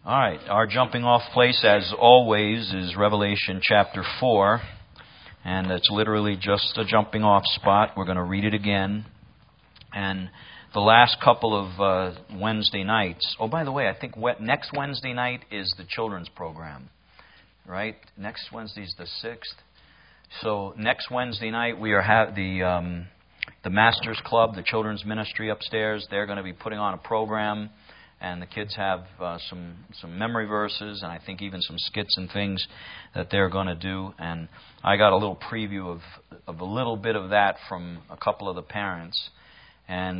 All right, our jumping off place, as always, is Revelation chapter 4. And it's literally just a jumping off spot. We're going to read it again. And the last couple of Wednesday nights... Oh, by the way, I think next Wednesday night is the children's program. Right? Next Wednesday's the 6th. So next Wednesday night we are the Masters Club, the children's ministry upstairs. They're going to be putting on a program. And the kids have some memory verses, and I think even some skits and things that they're going to do. And I got a little preview of a little bit of that from a couple of the parents. And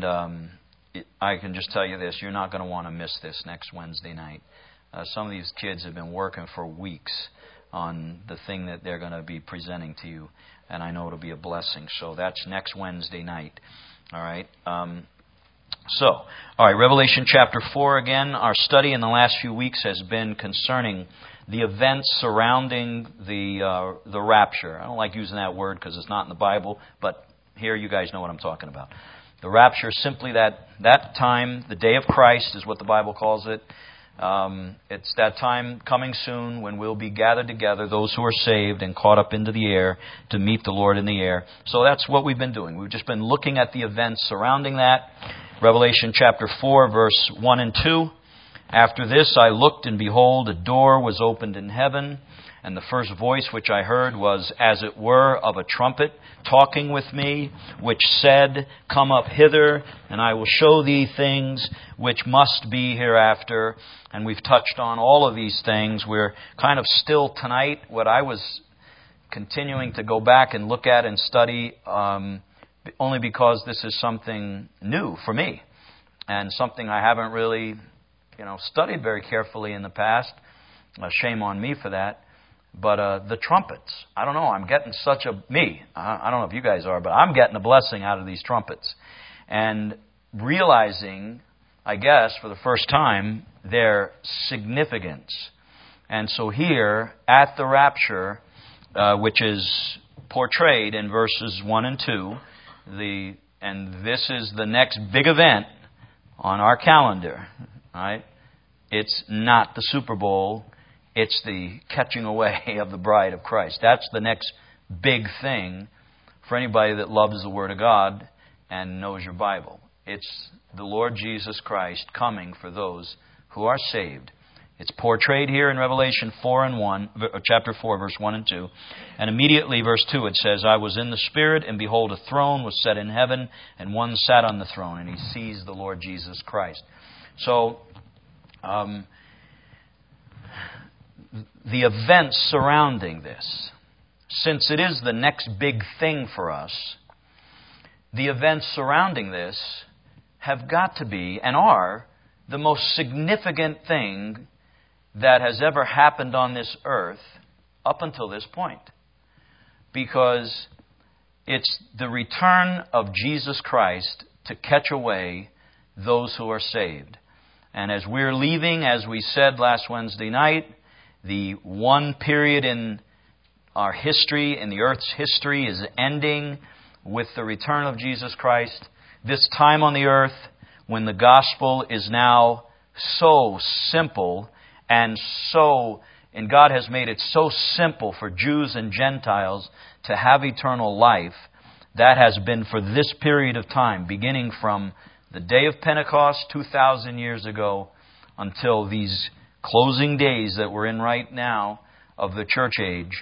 I can just tell you this, you're not going to want to miss this next Wednesday night. Some of these kids have been working for weeks on the thing that they're going to be presenting to you. And I know it'll be a blessing. So that's next Wednesday night. All right. All right, Revelation chapter 4 again. Our study in the last few weeks has been concerning the events surrounding the rapture. I don't like using that word because it's not in the Bible, but here you guys know what I'm talking about. The rapture is simply that time, the day of Christ is what the Bible calls it. It's that time coming soon when we'll be gathered together, those who are saved and caught up into the air to meet the Lord in the air. So that's what we've been doing. We've just been looking at the events surrounding that. Revelation chapter 4, verse 1 and 2. After this I looked, and behold, a door was opened in heaven, and the first voice which I heard was, as it were, of a trumpet, talking with me, which said, Come up hither, and I will show thee things which must be hereafter. And we've touched on all of these things. We're kind of still tonight, what I was continuing to go back and look at and study, only because this is something new for me and something I haven't really, studied very carefully in the past. Shame on me for that. But the trumpets, I don't know, I'm getting I don't know if you guys are, but I'm getting a blessing out of these trumpets. And realizing, I guess, for the first time, their significance. And so here, at the rapture, which is portrayed in verses 1 and 2, and this is the next big event on our calendar, right? It's not the Super Bowl, it's the catching away of the bride of Christ. That's the next big thing for anybody that loves the Word of God and knows your Bible. It's the Lord Jesus Christ coming for those who are saved. It's portrayed here in Revelation 4 and 1, chapter 4, verse 1 and 2. And immediately, verse 2, it says, I was in the Spirit, and behold, a throne was set in heaven, and one sat on the throne, and he sees the Lord Jesus Christ. So, the events surrounding this, since it is the next big thing for us, the events surrounding this have got to be, and are, the most significant thing that has ever happened on this earth up until this point. Because it's the return of Jesus Christ to catch away those who are saved. And as we're leaving, as we said last Wednesday night, the one period in our history, in the earth's history, is ending with the return of Jesus Christ. This time on the earth, when the gospel is now so simple, and God has made it so simple for Jews and Gentiles to have eternal life, that has been for this period of time, beginning from the day of Pentecost 2,000 years ago until these closing days that we're in right now of the church age.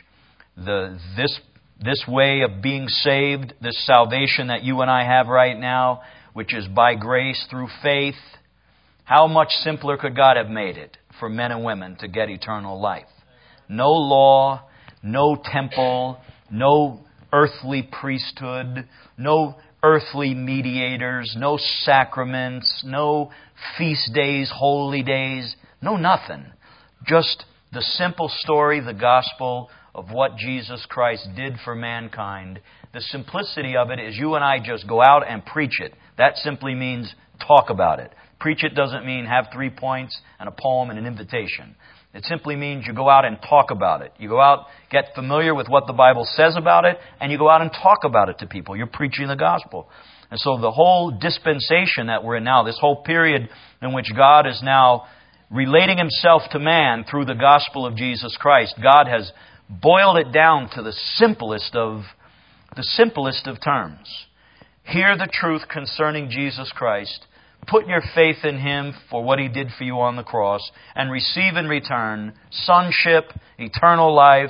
This way of being saved, this salvation that you and I have right now, which is by grace through faith, how much simpler could God have made it for men and women to get eternal life? No law, no temple, no earthly priesthood, no earthly mediators, no sacraments, no feast days, holy days, no nothing. Just the simple story, the gospel of what Jesus Christ did for mankind. The simplicity of it is you and I just go out and preach it. That simply means talk about it. Preach it doesn't mean have 3 points and a poem and an invitation. It simply means you go out and talk about it. You go out, get familiar with what the Bible says about it, and you go out and talk about it to people. You're preaching the gospel. And so the whole dispensation that we're in now, this whole period in which God is now relating Himself to man through the gospel of Jesus Christ, God has boiled it down to the simplest of terms. Hear the truth concerning Jesus Christ. Put your faith in Him for what He did for you on the cross, and receive in return sonship, eternal life.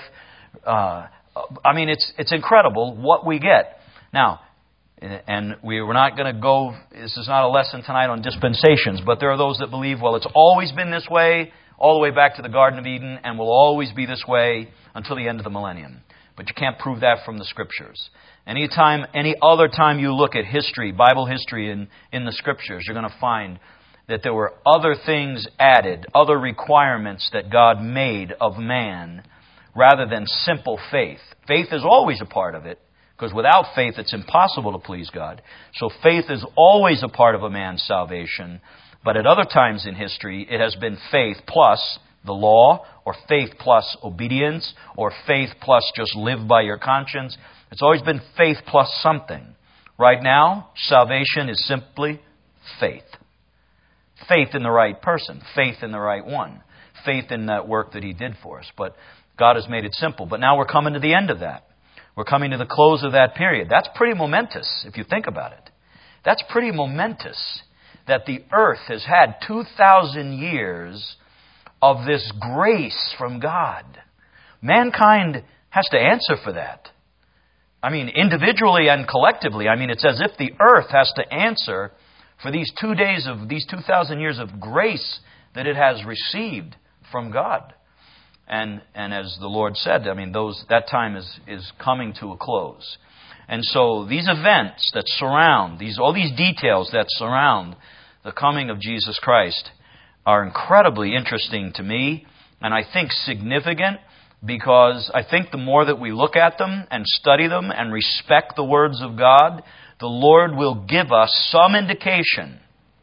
It's incredible what we get. Now, and we're not going to go, this is not a lesson tonight on dispensations, but there are those that believe, well, it's always been this way, all the way back to the Garden of Eden, and will always be this way until the end of the millennium. But you can't prove that from the Scriptures. Any other time you look at history, Bible history in the Scriptures, you're going to find that there were other things added, other requirements that God made of man, rather than simple faith. Faith is always a part of it, because without faith it's impossible to please God. So faith is always a part of a man's salvation. But at other times in history, it has been faith plus the law, or faith plus obedience, or faith plus just live by your conscience. It's always been faith plus something. Right now, salvation is simply faith. Faith in the right person. Faith in the right one. Faith in that work that He did for us. But God has made it simple. But now we're coming to the end of that. We're coming to the close of that period. That's pretty momentous, if you think about it. That's pretty momentous that the earth has had 2,000 years of this grace from God. Mankind has to answer for that. Individually and collectively. It's as if the earth has to answer for these 2,000 years of grace that it has received from God. And as the Lord said, that time is coming to a close. And so these events that surround, all these details that surround the coming of Jesus Christ are incredibly interesting to me, and I think significant, because I think the more that we look at them and study them and respect the words of God, the Lord will give us some indication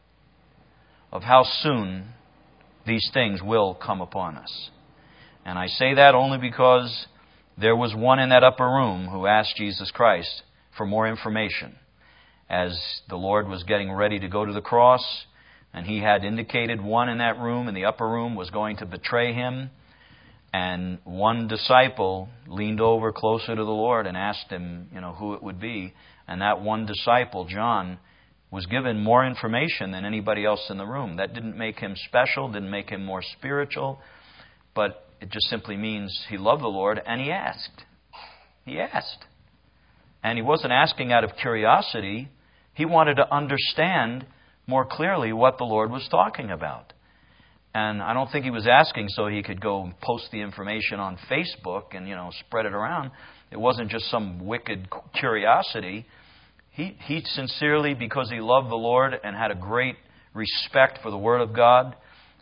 of how soon these things will come upon us. And I say that only because there was one in that upper room who asked Jesus Christ for more information as the Lord was getting ready to go to the cross, and He had indicated one in that room, in the upper room, was going to betray Him. And one disciple leaned over closer to the Lord and asked Him, who it would be. And that one disciple, John, was given more information than anybody else in the room. That didn't make him special, didn't make him more spiritual, but it just simply means he loved the Lord and he asked. He asked. And he wasn't asking out of curiosity. He wanted to understand more clearly what the Lord was talking about. And I don't think he was asking so he could go and post the information on Facebook and, spread it around. It wasn't just some wicked curiosity. He sincerely, because he loved the Lord and had a great respect for the Word of God,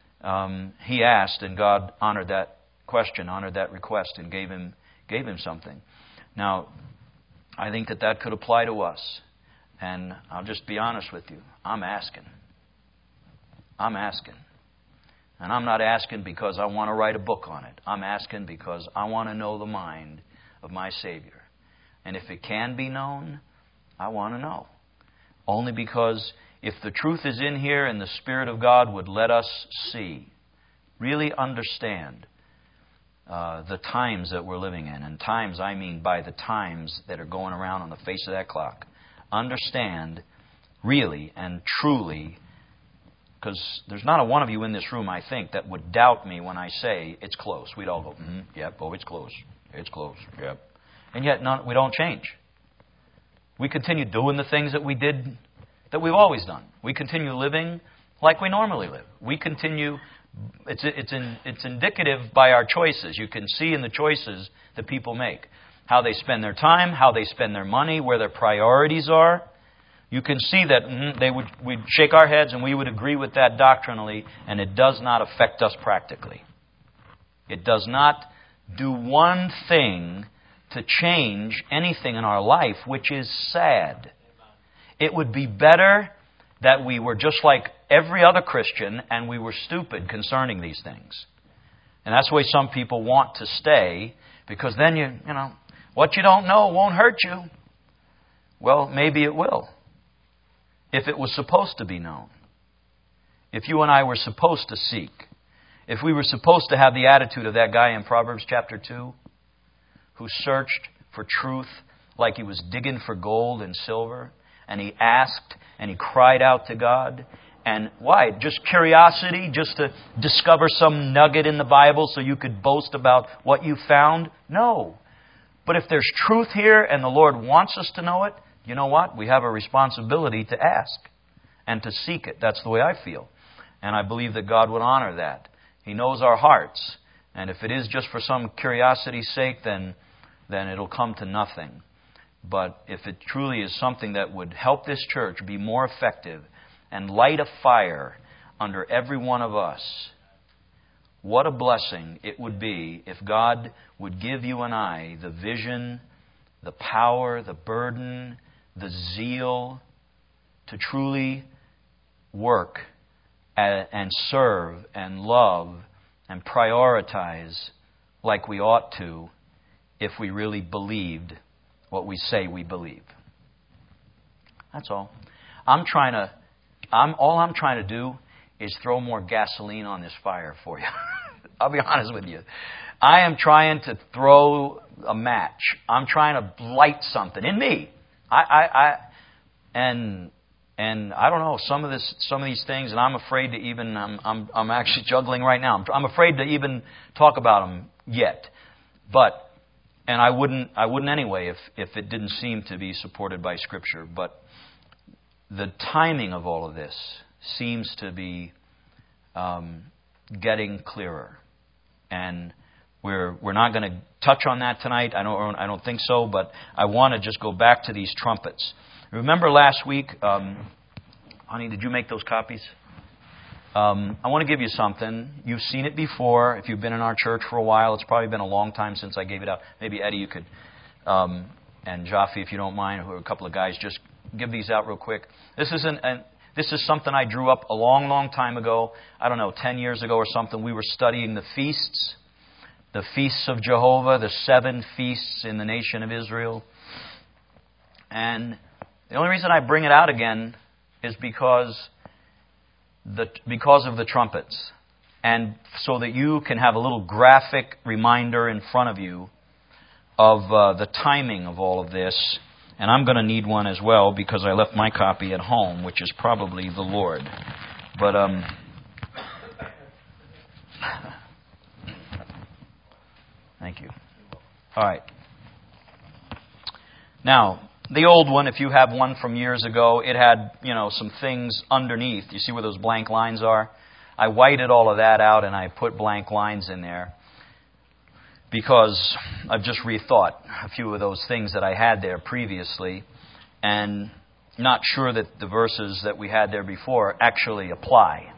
he asked, and God honored that question, honored that request, and gave him something. Now, I think that could apply to us. And I'll just be honest with you. I'm asking. And I'm not asking because I want to write a book on it. I'm asking because I want to know the mind of my Savior. And if it can be known, I want to know. Only because if the truth is in here and the Spirit of God would let us see, really understand the times that we're living in. And times, I mean by the times that are going around on the face of that clock. Understand really and truly, because there's not a one of you in this room, I think, that would doubt me when I say it's close. We'd all go, yep, oh, it's close. It's close, yep. And yet we don't change. We continue doing the things that we did, that we've always done. We continue living like we normally live. We continue, it's indicative by our choices. You can see in the choices that people make. How they spend their time, how they spend their money, where their priorities are. You can see that we'd shake our heads and we would agree with that doctrinally, and it does not affect us practically. It does not do one thing to change anything in our life, which is sad. It would be better that we were just like every other Christian and we were stupid concerning these things. And that's the way some people want to stay, because then what you don't know won't hurt you. Well, maybe it will. If it was supposed to be known. If you and I were supposed to seek. if we were supposed to have the attitude of that guy in Proverbs chapter 2, who searched for truth like he was digging for gold and silver, and he asked and he cried out to God. And why? Just curiosity? Just to discover some nugget in the Bible so you could boast about what you found? No. But if there's truth here and the Lord wants us to know it, you know what? We have a responsibility to ask and to seek it. That's the way I feel. And I believe that God would honor that. He knows our hearts. And if it is just for some curiosity's sake, then it'll come to nothing. But if it truly is something that would help this church be more effective and light a fire under every one of us, what a blessing it would be if God would give you and I the vision, the power, the burden, the zeal to truly work and serve and love and prioritize like we ought to if we really believed what we say we believe. That's all. All I'm trying to do is throw more gasoline on this fire for you. I'll be honest with you. I am trying to throw a match. I'm trying to light something in me. And I don't know, some of these things, and I'm afraid to even, I'm actually juggling right now. I'm afraid to even talk about them yet. And I wouldn't anyway if it didn't seem to be supported by Scripture. But the timing of all of this seems to be getting clearer. And we're not going to touch on that tonight. I don't think so. But I want to just go back to these trumpets. Remember last week, honey, did you make those copies? I want to give you something. You've seen it before. If you've been in our church for a while, it's probably been a long time since I gave it out. Maybe Eddie, you could, and Jaffe, if you don't mind, who are a couple of guys, just give these out real quick. This is something I drew up a long, long time ago. I don't know, 10 years ago or something. We were studying the feasts of Jehovah, the 7 feasts in the nation of Israel. And the only reason I bring it out again is because of the trumpets. And so that you can have a little graphic reminder in front of you of the timing of all of this. And I'm going to need one as well because I left my copy at home, which is probably the Lord. But thank you. All right. Now, the old one, if you have one from years ago, it had, some things underneath. You see where those blank lines are? I whited all of that out and I put blank lines in there because I've just rethought a few of those things that I had there previously and not sure that the verses that we had there before actually apply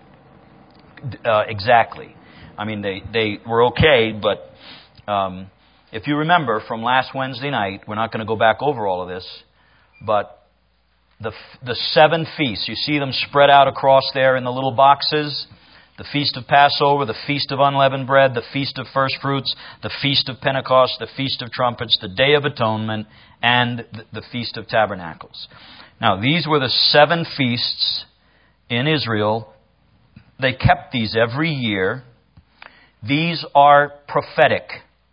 exactly. I mean, they were okay, but if you remember from last Wednesday night, we're not going to go back over all of this, but the 7 feasts, you see them spread out across there in the little boxes. The Feast of Passover, the Feast of Unleavened Bread, the Feast of First Fruits, the Feast of Pentecost, the Feast of Trumpets, the Day of Atonement, and the Feast of Tabernacles. Now, these were the 7 feasts in Israel. They kept these every year. These are prophetic.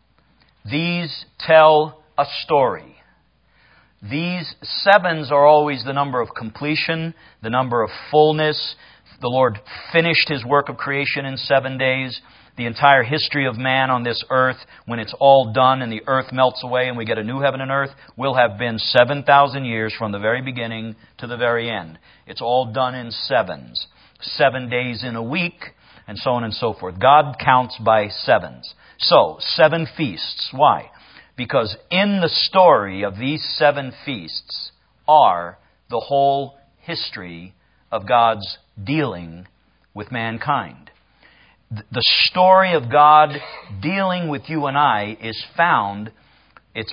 These tell a story. These 7s are always the number of completion, the number of fullness. The Lord finished His work of creation in 7 days. The entire history of man on this earth, when it's all done and the earth melts away and we get a new heaven and earth, will have been 7,000 years from the very beginning to the very end. It's all done in 7s. 7 days in a week, and so on and so forth. God counts by 7s. So, 7 feasts. Why? Because in the story of these 7 feasts are the whole history of God's dealing with mankind. The story of God dealing with you and I is found, it's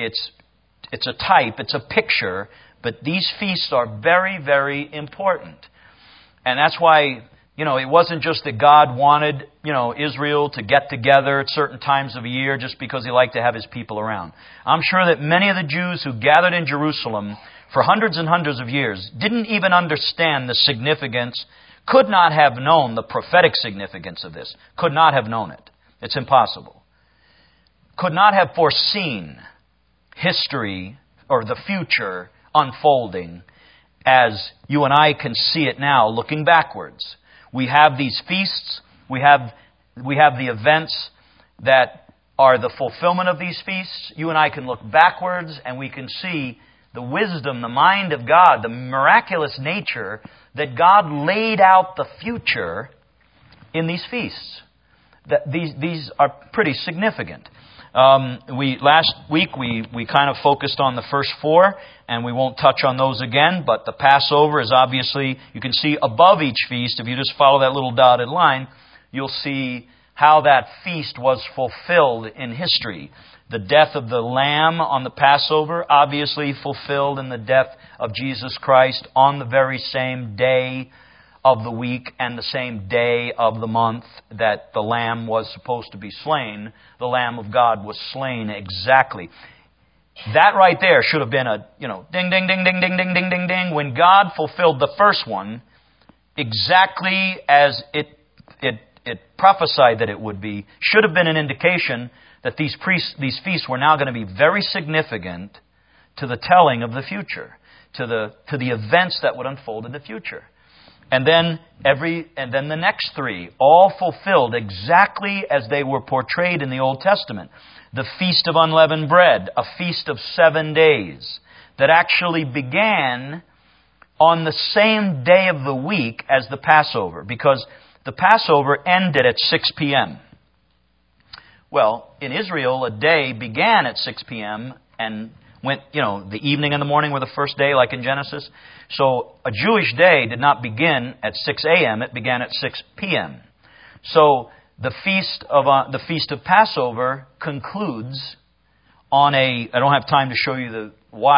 a type, it's a picture, but these feasts are very, very important. And that's why, it wasn't just that God wanted, Israel to get together at certain times of the year just because He liked to have His people around. I'm sure that many of the Jews who gathered in Jerusalem for hundreds and hundreds of years didn't even understand the significance, could not have known the prophetic significance of this. Could not have known it. It's impossible. Could not have foreseen history or the future unfolding as you and I can see it now looking backwards. We have these feasts. We have the events that are the fulfillment of these feasts. You and I can look backwards and we can see the wisdom, the mind of God, the miraculous nature that God laid out the future in these feasts. These are pretty significant. Last week we kind of focused on the first four, and we won't touch on those again, but the Passover is obviously, you can see above each feast, if you just follow that little dotted line, you'll see how that feast was fulfilled in history. The death of the Lamb on the Passover, obviously fulfilled in the death of Jesus Christ on the very same day of the week and the same day of the month that the Lamb was supposed to be slain. The Lamb of God was slain exactly. That right there should have been a, ding, ding, ding, ding, ding, ding, ding, ding, ding. When God fulfilled the first one, exactly as it prophesied that it would be, should have been an indication that these feasts were now going to be very significant to the telling of the future, to the events that would unfold in the future. And then the next three, all fulfilled exactly as they were portrayed in the Old Testament. The Feast of Unleavened Bread, a feast of 7 days, that actually began on the same day of the week as the Passover, because the Passover ended at 6 p.m. Well, in Israel, a day began at 6 p.m. and went, the evening and the morning were the first day, like in Genesis. So a Jewish day did not begin at 6 a.m., it began at 6 p.m. So the feast of Passover concludes on I don't have time to show you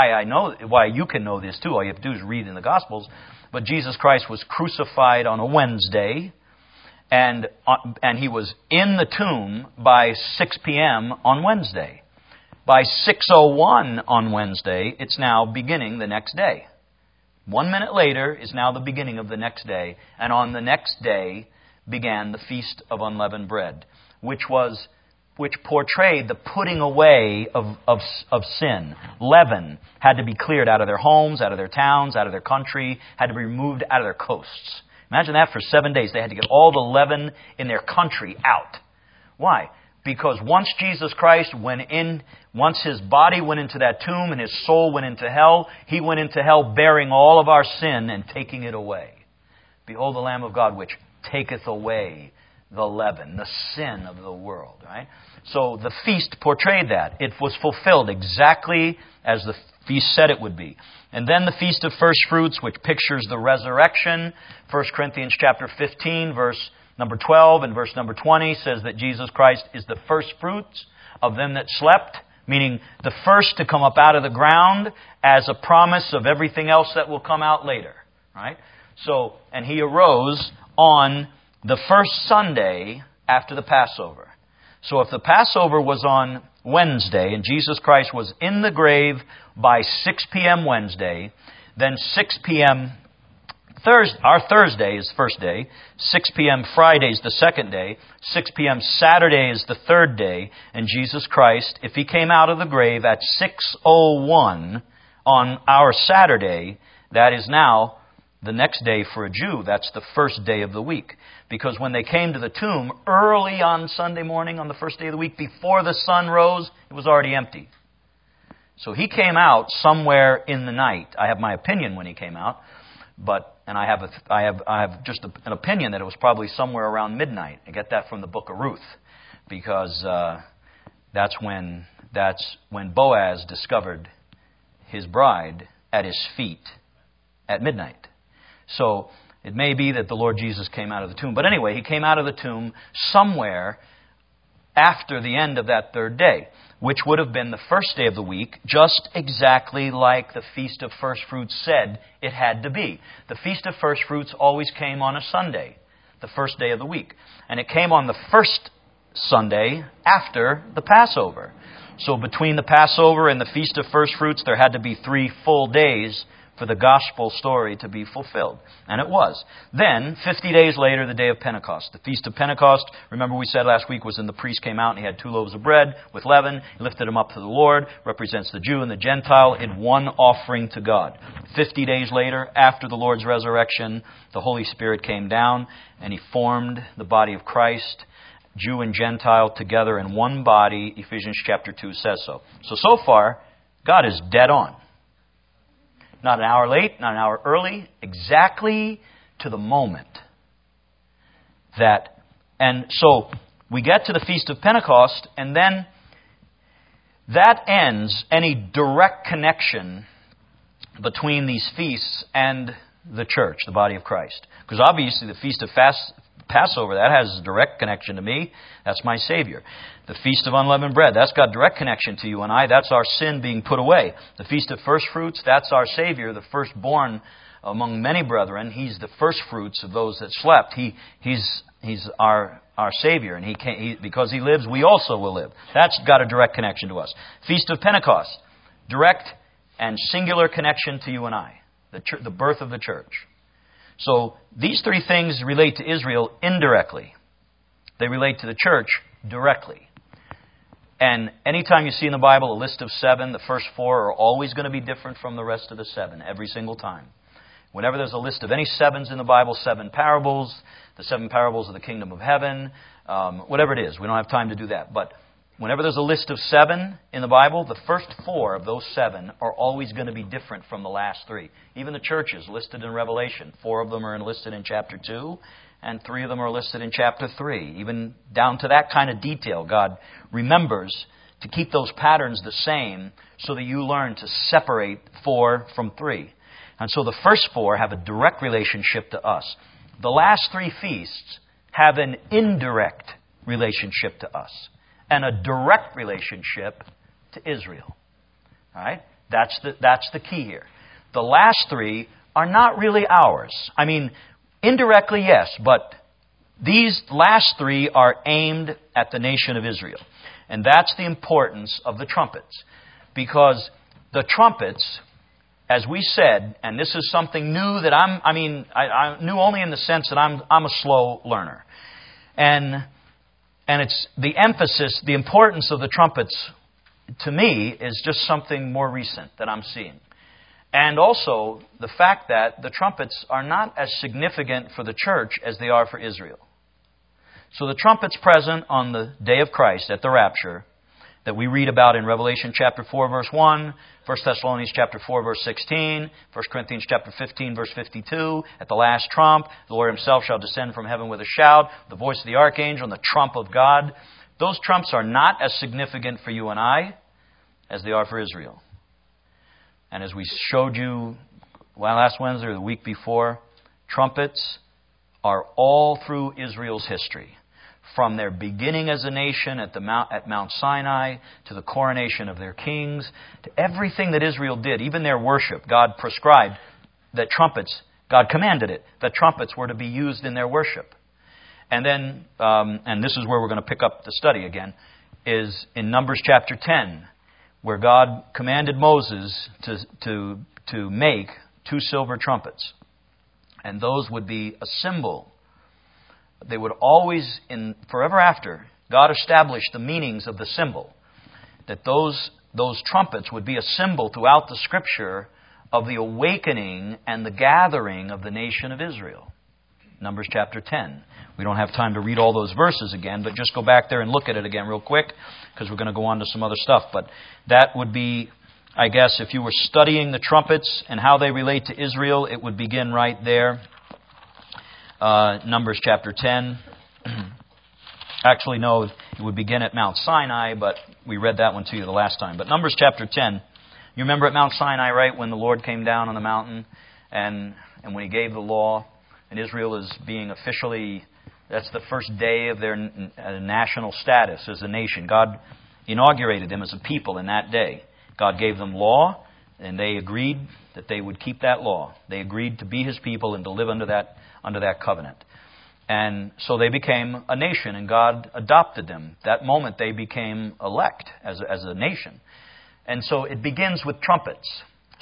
why you can know this too. All you have to do is read in the Gospels. But Jesus Christ was crucified on a Wednesday, and He was in the tomb by 6 p.m. on Wednesday. By 6:01 on Wednesday, it's now beginning the next day. 1 minute later is now the beginning of the next day. And on the next day began the Feast of Unleavened Bread, which portrayed the putting away of sin. Leaven had to be cleared out of their homes, out of their towns, out of their country, had to be removed out of their coasts. Imagine that for 7 days. They had to get all the leaven in their country out. Why? Because once Jesus Christ once His body went into that tomb and His soul went into hell, He went into hell bearing all of our sin and taking it away. Behold the Lamb of God which taketh away the leaven, the sin of the world. Right? So the feast portrayed that. It was fulfilled exactly as the feast said it would be. And then the Feast of First Fruits, which pictures the resurrection. 1 Corinthians chapter 15, verse number 12 and verse number 20 says that Jesus Christ is the first fruits of them that slept, meaning the first to come up out of the ground as a promise of everything else that will come out later. Right? So, and He arose on the first Sunday after the Passover. So if the Passover was on Wednesday and Jesus Christ was in the grave by 6 p.m. Wednesday, then 6 p.m. Our Thursday is the first day, 6 p.m. Friday is the second day, 6 p.m. Saturday is the third day, and Jesus Christ, if He came out of the grave at 6:01 on our Saturday, that is now the next day for a Jew. That's the first day of the week. Because when they came to the tomb early on Sunday morning, on the first day of the week, before the sun rose, it was already empty. So He came out somewhere in the night. I have my opinion when He came out, and I have just an opinion that it was probably somewhere around midnight. I get that from the book of Ruth, because that's when Boaz discovered his bride at his feet at midnight. So it may be that the Lord Jesus came out of the tomb. But anyway, He came out of the tomb somewhere after the end of that third day, which would have been the first day of the week, just exactly like the Feast of First Fruits said it had to be. The Feast of First Fruits always came on a Sunday, the first day of the week. And it came on the first Sunday after the Passover. So between the Passover and the Feast of First Fruits, there had to be 3 full days for the gospel story to be fulfilled. And it was. Then, 50 days later, the day of Pentecost. The Feast of Pentecost, remember we said last week, was when the priest came out and he had 2 loaves of bread with leaven. He lifted them up to the Lord, represents the Jew and the Gentile in one offering to God. 50 days later, after the Lord's resurrection, the Holy Spirit came down and He formed the body of Christ, Jew and Gentile together in one body. Ephesians chapter 2 says so. So far, God is dead on. Not an hour late, not an hour early, exactly to the moment. And so we get to the Feast of Pentecost, and then that ends any direct connection between these feasts and the church, the body of Christ. Because obviously the Feast of Passover, that has a direct connection to me. That's my Savior. The Feast of Unleavened Bread, that's got direct connection to you and I. That's our sin being put away. The Feast of First Fruits, that's our Savior, the firstborn among many brethren. He's the first fruits of those that slept. He's our Savior, and because He lives, we also will live. That's got a direct connection to us. Feast of Pentecost, direct and singular connection to you and I, the birth of the church. So these 3 things relate to Israel indirectly. They relate to the church directly. And anytime you see in the Bible a list of 7, the first 4 are always going to be different from the rest of the 7, every single time. Whenever there's a list of any 7s in the Bible, 7 parables, the 7 parables of the kingdom of heaven, whatever it is, we don't have time to do that. But whenever there's a list of 7 in the Bible, the first 4 of those 7 are always going to be different from the last 3. Even the churches listed in Revelation, 4 of them are listed in chapter 2, and 3 of them are listed in chapter 3. Even down to that kind of detail, God remembers to keep those patterns the same so that you learn to separate 4 from 3. And so the first 4 have a direct relationship to us. The last 3 feasts have an indirect relationship to us and a direct relationship to Israel. All right? That's the key here. The last 3 are not really ours. I mean, indirectly, yes, but these last 3 are aimed at the nation of Israel. And that's the importance of the trumpets. Because the trumpets, as we said, and this is something new that I knew only in the sense that I'm a slow learner. And it's the emphasis, the importance of the trumpets to me is just something more recent that I'm seeing. And also the fact that the trumpets are not as significant for the church as they are for Israel. So the trumpets present on the day of Christ at the rapture that we read about in Revelation chapter 4 verse 1, 1 Thessalonians chapter 4 verse 16, 1 Corinthians chapter 15 verse 52, at the last trump, the Lord Himself shall descend from heaven with a shout, the voice of the archangel and the trump of God. Those trumps are not as significant for you and I as they are for Israel. And as we showed you last Wednesday or the week before, trumpets are all through Israel's history. From their beginning as a nation at Mount Sinai, to the coronation of their kings, to everything that Israel did, even their worship. God prescribed that trumpets, God commanded it, that trumpets were to be used in their worship. And then, and this is where we're going to pick up the study again, is in Numbers chapter 10, where God commanded Moses to make 2 silver trumpets. And those would be a symbol. They would always, forever after, God established the meanings of the symbol. That those trumpets would be a symbol throughout the Scripture of the awakening and the gathering of the nation of Israel. Numbers chapter 10. We don't have time to read all those verses again, but just go back there and look at it again real quick, because we're going to go on to some other stuff. But that would be, I guess, if you were studying the trumpets and how they relate to Israel, it would begin right there. Numbers chapter 10. Actually, no, it would begin at Mount Sinai, but we read that one to you the last time. But Numbers chapter 10, you remember at Mount Sinai, right, when the Lord came down on the mountain and when He gave the law, and Israel is being officially, that's the first day of their national status as a nation. God inaugurated them as a people in that day. God gave them law, and they agreed that they would keep that law. They agreed to be His people and to live under that covenant. And so they became a nation, and God adopted them. That moment they became elect as a nation. And so it begins with trumpets.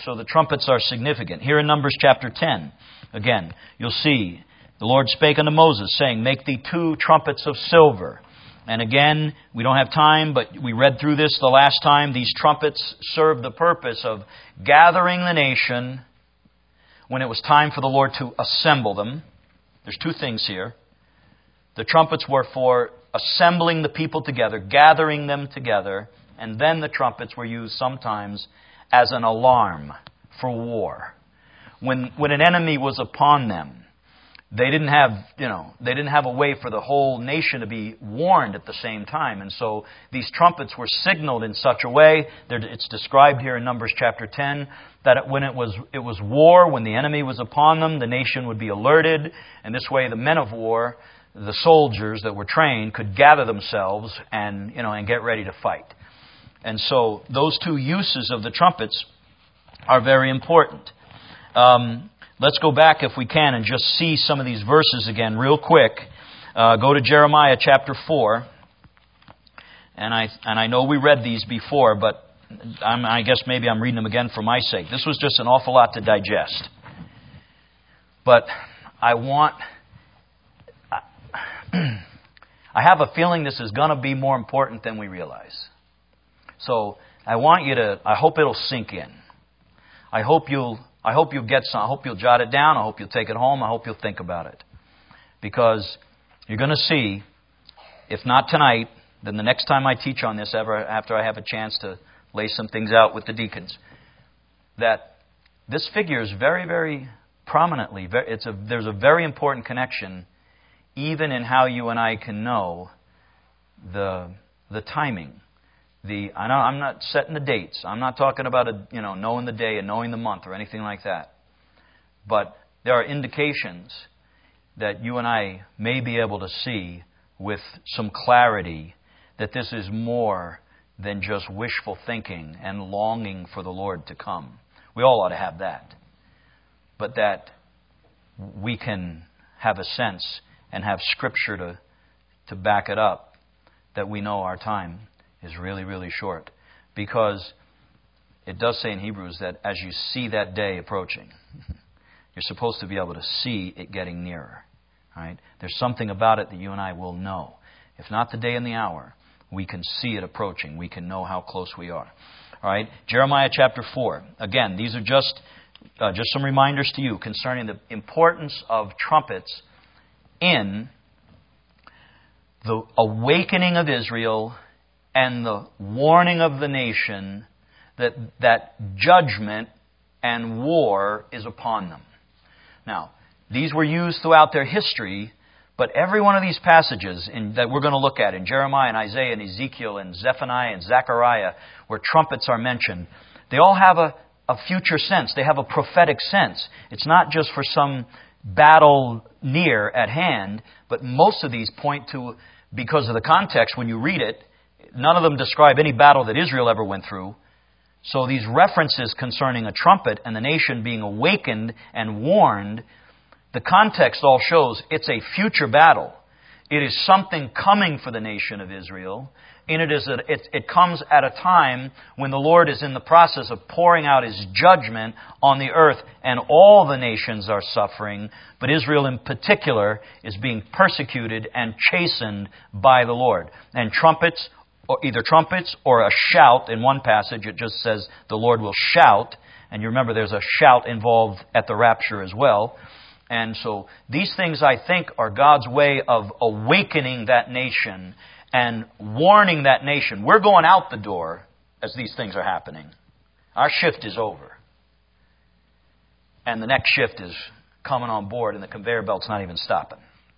So the trumpets are significant. Here in Numbers chapter 10, again, you'll see the Lord spake unto Moses, saying, Make thee 2 trumpets of silver. And again, we don't have time, but we read through this the last time. These trumpets serve the purpose of gathering the nation when it was time for the Lord to assemble them. There's 2 things here. The trumpets were for assembling the people together, gathering them together, and then the trumpets were used sometimes as an alarm for war. When an enemy was upon them, they didn't have a way for the whole nation to be warned at the same time. And so these trumpets were signaled in such a way, it's described here in Numbers chapter 10, that when it was war, when the enemy was upon them, the nation would be alerted, and this way the men of war, the soldiers that were trained, could gather themselves and get ready to fight. And so those 2 uses of the trumpets are very important. Let's go back, if we can, and just see some of these verses again real quick. Go to Jeremiah chapter 4. And I know we read these before, but I guess maybe I'm reading them again for my sake. This was just an awful lot to digest. But I have a feeling this is going to be more important than we realize. So I hope it'll sink in. I hope you'll get some. I hope you'll jot it down. I hope you'll take it home. I hope you'll think about it. Because you're going to see, if not tonight, then the next time I teach on this, after I have a chance to lay some things out with the deacons, that this figures very, very prominently. There's a very important connection, even in how you and I can know the timing. I'm not setting the dates. I'm not talking about knowing the day and knowing the month or anything like that. But there are indications that you and I may be able to see with some clarity that this is more than just wishful thinking and longing for the Lord to come. We all ought to have that. But that we can have a sense and have Scripture to back it up, that we know our time is really, really short. Because it does say in Hebrews that as you see that day approaching, you're supposed to be able to see it getting nearer. Right? There's something about it that you and I will know. If not the day and the hour, we can see it approaching. We can know how close we are. All right? Jeremiah chapter 4. Again, these are just some reminders to you concerning the importance of trumpets in the awakening of Israel and the warning of the nation that judgment and war is upon them. Now, these were used throughout their history, but every one of these passages that we're going to look at in Jeremiah and Isaiah and Ezekiel and Zephaniah and Zechariah, where trumpets are mentioned, they all have a future sense. They have a prophetic sense. It's not just for some battle near at hand, but most of these point to, because of the context when you read it, none of them describe any battle that Israel ever went through. So these references concerning a trumpet and the nation being awakened and warned, the context all shows it's a future battle. It is something coming for the nation of Israel. And it comes at a time when the Lord is in the process of pouring out His judgment on the earth, and all the nations are suffering, but Israel in particular is being persecuted and chastened by the Lord. And trumpets, or either trumpets or a shout. In one passage it just says the Lord will shout, and you remember there's a shout involved at the rapture as well. And so these things, I think, are God's way of awakening that nation and warning that nation. We're going out the door as these things are happening. Our shift is over. And the next shift is coming on board, and the conveyor belt's not even stopping.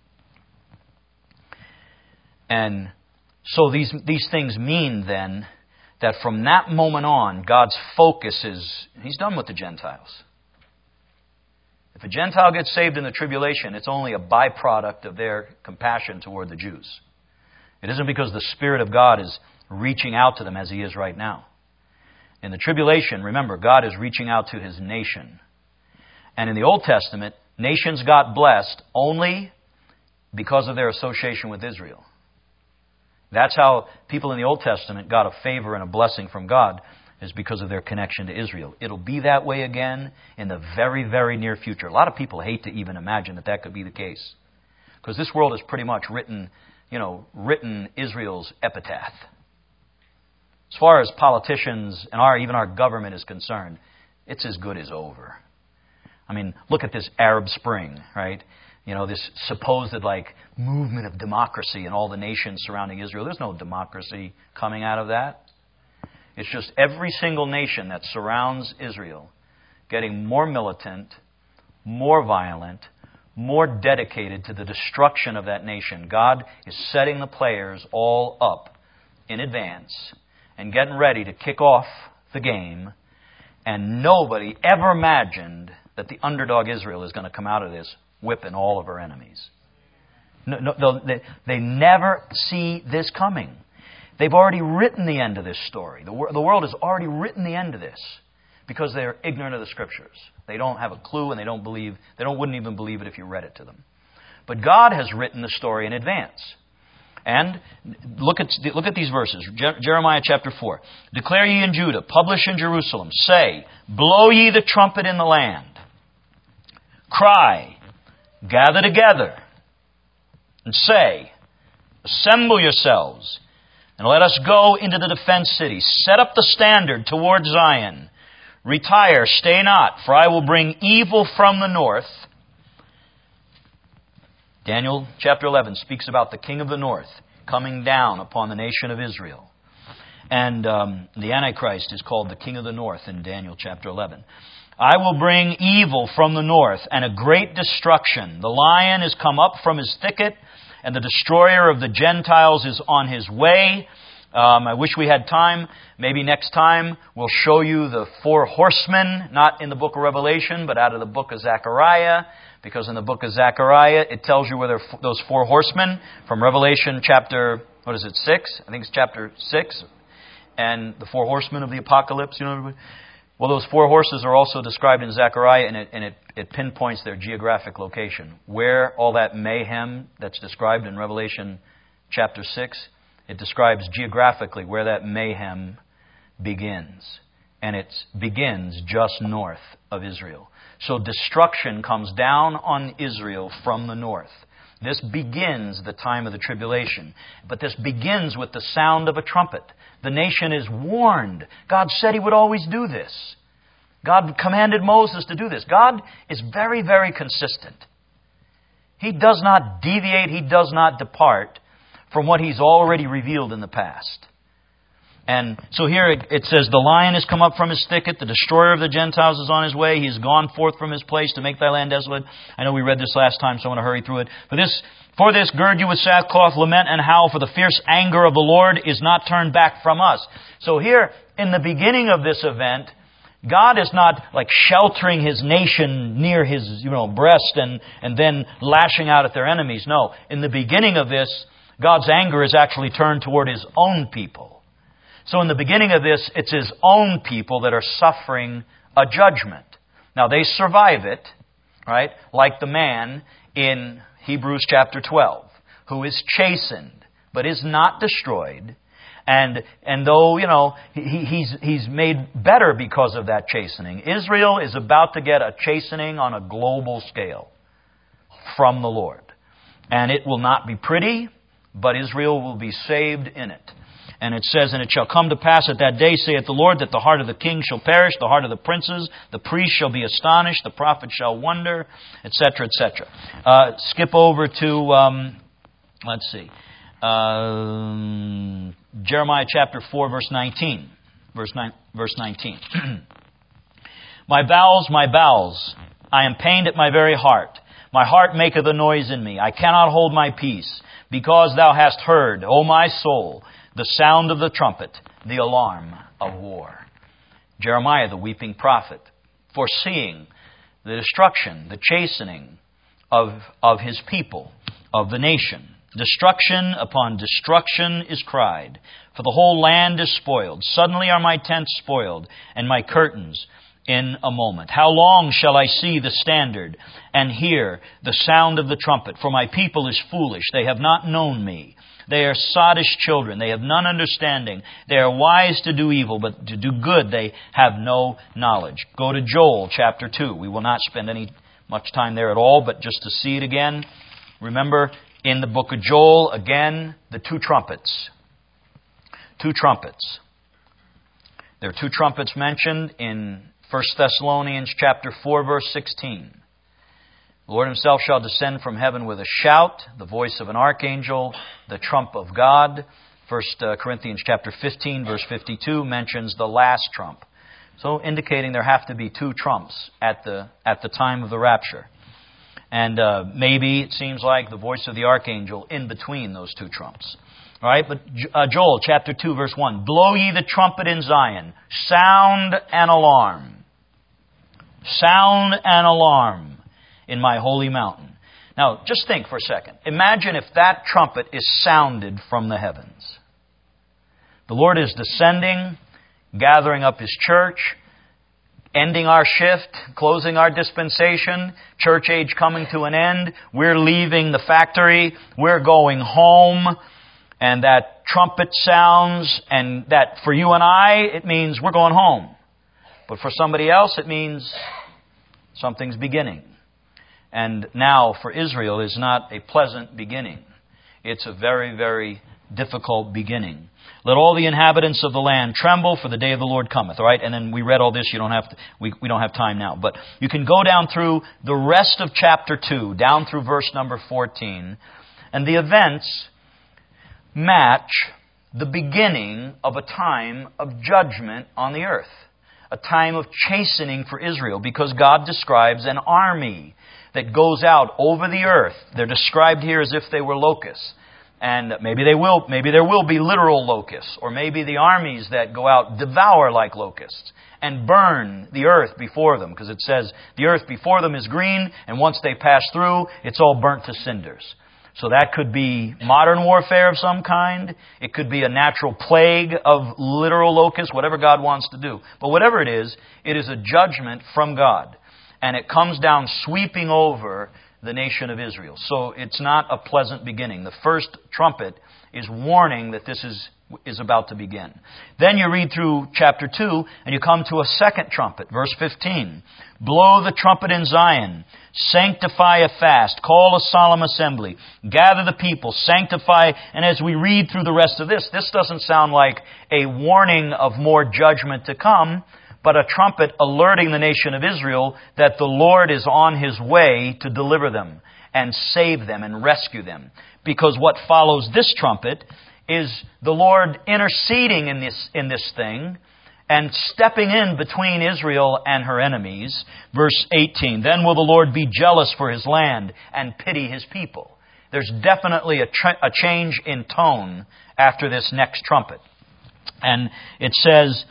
And so these things mean then that from that moment on, God's focus is, He's done with the Gentiles. If a Gentile gets saved in the tribulation, it's only a byproduct of their compassion toward the Jews. It isn't because the Spirit of God is reaching out to them as He is right now. In the tribulation, remember, God is reaching out to His nation. And in the Old Testament, nations got blessed only because of their association with Israel. That's how people in the Old Testament got a favor and a blessing from God. is because of their connection to Israel. It'll be that way again in the very, very near future. A lot of people hate to even imagine that that could be the case, because this world has pretty much written Israel's epitaph. As far as politicians and even our government is concerned, it's as good as over. I mean, look at this Arab Spring, right? This supposed movement of democracy in all the nations surrounding Israel. There's no democracy coming out of that. It's just every single nation that surrounds Israel getting more militant, more violent, more dedicated to the destruction of that nation. God is setting the players all up in advance and getting ready to kick off the game. And nobody ever imagined that the underdog Israel is going to come out of this whipping all of her enemies. They never see this coming. They've already written the end of this story. The world has already written the end of this because they're ignorant of the Scriptures. They don't have a clue, and they wouldn't even believe it if you read it to them. But God has written the story in advance. And look at these verses. Jeremiah chapter 4. Declare ye in Judah, publish in Jerusalem, say, blow ye the trumpet in the land. Cry, gather together, and say, assemble yourselves, and let us go into the defense city. Set up the standard toward Zion. Retire, stay not, for I will bring evil from the north. Daniel chapter 11 speaks about the king of the north coming down upon the nation of Israel. And the Antichrist is called the king of the north in Daniel chapter 11. I will bring evil from the north and a great destruction. The lion is come up from his thicket, and the destroyer of the Gentiles is on his way. I wish we had time. Maybe next time we'll show you the 4 horsemen, not in the book of Revelation, but out of the book of Zechariah. Because in the book of Zechariah, it tells you where those 4 horsemen from Revelation chapter, 6? I think it's chapter 6. And the 4 horsemen of the apocalypse, everybody? Well, those 4 horses are also described in Zechariah, and it pinpoints their geographic location. Where all that mayhem that's described in Revelation chapter 6, it describes geographically where that mayhem begins. And it begins just north of Israel. So destruction comes down on Israel from the north. This begins the time of the tribulation. But this begins with the sound of a trumpet. The nation is warned. God said He would always do this. God commanded Moses to do this. God is very, very consistent. He does not deviate. He does not depart from what He's already revealed in the past. And so here it says, the lion has come up from his thicket, the destroyer of the Gentiles is on his way, he has gone forth from his place to make thy land desolate. I know we read this last time, so I want to hurry through it. For this gird you with sackcloth, lament and howl, for the fierce anger of the Lord is not turned back from us. So here, in the beginning of this event, God is not like sheltering His nation near His breast and then lashing out at their enemies. No, in the beginning of this, God's anger is actually turned toward His own people. So in the beginning of this, it's His own people that are suffering a judgment. Now they survive it, right? Like the man in Hebrews chapter 12, who is chastened, but is not destroyed. And though, he's made better because of that chastening. Israel is about to get a chastening on a global scale from the Lord. And it will not be pretty, but Israel will be saved in it. And it says, and it shall come to pass at that day, saith the Lord, that the heart of the king shall perish, the heart of the princes, the priest shall be astonished, the prophet shall wonder, etc., etc. Skip over to, Jeremiah chapter 4, verse 19. Verse 19. My bowels, I am pained at my very heart. My heart maketh a noise in me. I cannot hold my peace, because thou hast heard, O my soul, the sound of the trumpet, the alarm of war. Jeremiah, the weeping prophet, foreseeing the destruction, the chastening of his people, of the nation. Destruction upon destruction is cried, for the whole land is spoiled. Suddenly are my tents spoiled, and my curtains in a moment. How long shall I see the standard and hear the sound of the trumpet? For my people is foolish, they have not known me. They are sottish children. They have none understanding. They are wise to do evil, but to do good they have no knowledge. Go to Joel chapter 2. We will not spend much time there at all, but just to see it again. Remember, in the book of Joel, again, the two trumpets. Two trumpets. There are two trumpets mentioned in 1 Thessalonians chapter 4, verse 16. The Lord Himself shall descend from heaven with a shout, the voice of an archangel, the trump of God. 1 Corinthians chapter 15, verse 52 mentions the last trump. So indicating there have to be two trumps at the time of the rapture. And maybe it seems like the voice of the archangel in between those two trumps. All right, but Joel chapter 2, verse 1. Blow ye the trumpet in Zion. Sound an alarm. Sound an alarm in my holy mountain. Now, just think for a second. Imagine if that trumpet is sounded from the heavens. The Lord is descending, gathering up His church, ending our shift, closing our dispensation, church age coming to an end. We're leaving the factory. We're going home. And that trumpet sounds, and that for you and I, it means we're going home. But for somebody else, it means something's beginning. And now for Israel is not a pleasant beginning. It's a very, very difficult beginning. Let all the inhabitants of the land tremble, for the day of the Lord cometh. All right, and then we read all this. You don't have to. We don't have time now, but you can go down through the rest of chapter 2, down through verse number 14, and the events match the beginning of a time of judgment on the earth, a time of chastening for Israel, because God describes an army that goes out over the earth. They're described here as if they were locusts. And maybe there will be literal locusts, or maybe the armies that go out devour like locusts and burn the earth before them, because it says the earth before them is green, and once they pass through, it's all burnt to cinders. So that could be modern warfare of some kind. It could be a natural plague of literal locusts, whatever God wants to do. But whatever it is a judgment from God. And it comes down sweeping over the nation of Israel. So it's not a pleasant beginning. The first trumpet is warning that this is about to begin. Then you read through chapter 2 and you come to a second trumpet, verse 15. Blow the trumpet in Zion, sanctify a fast, call a solemn assembly, gather the people, sanctify. And as we read through the rest of this doesn't sound like a warning of more judgment to come, but a trumpet alerting the nation of Israel that the Lord is on His way to deliver them and save them and rescue them. Because what follows this trumpet is the Lord interceding in this thing and stepping in between Israel and her enemies. Verse 18, then will the Lord be jealous for His land and pity His people. There's definitely a change in tone after this next trumpet. And it says,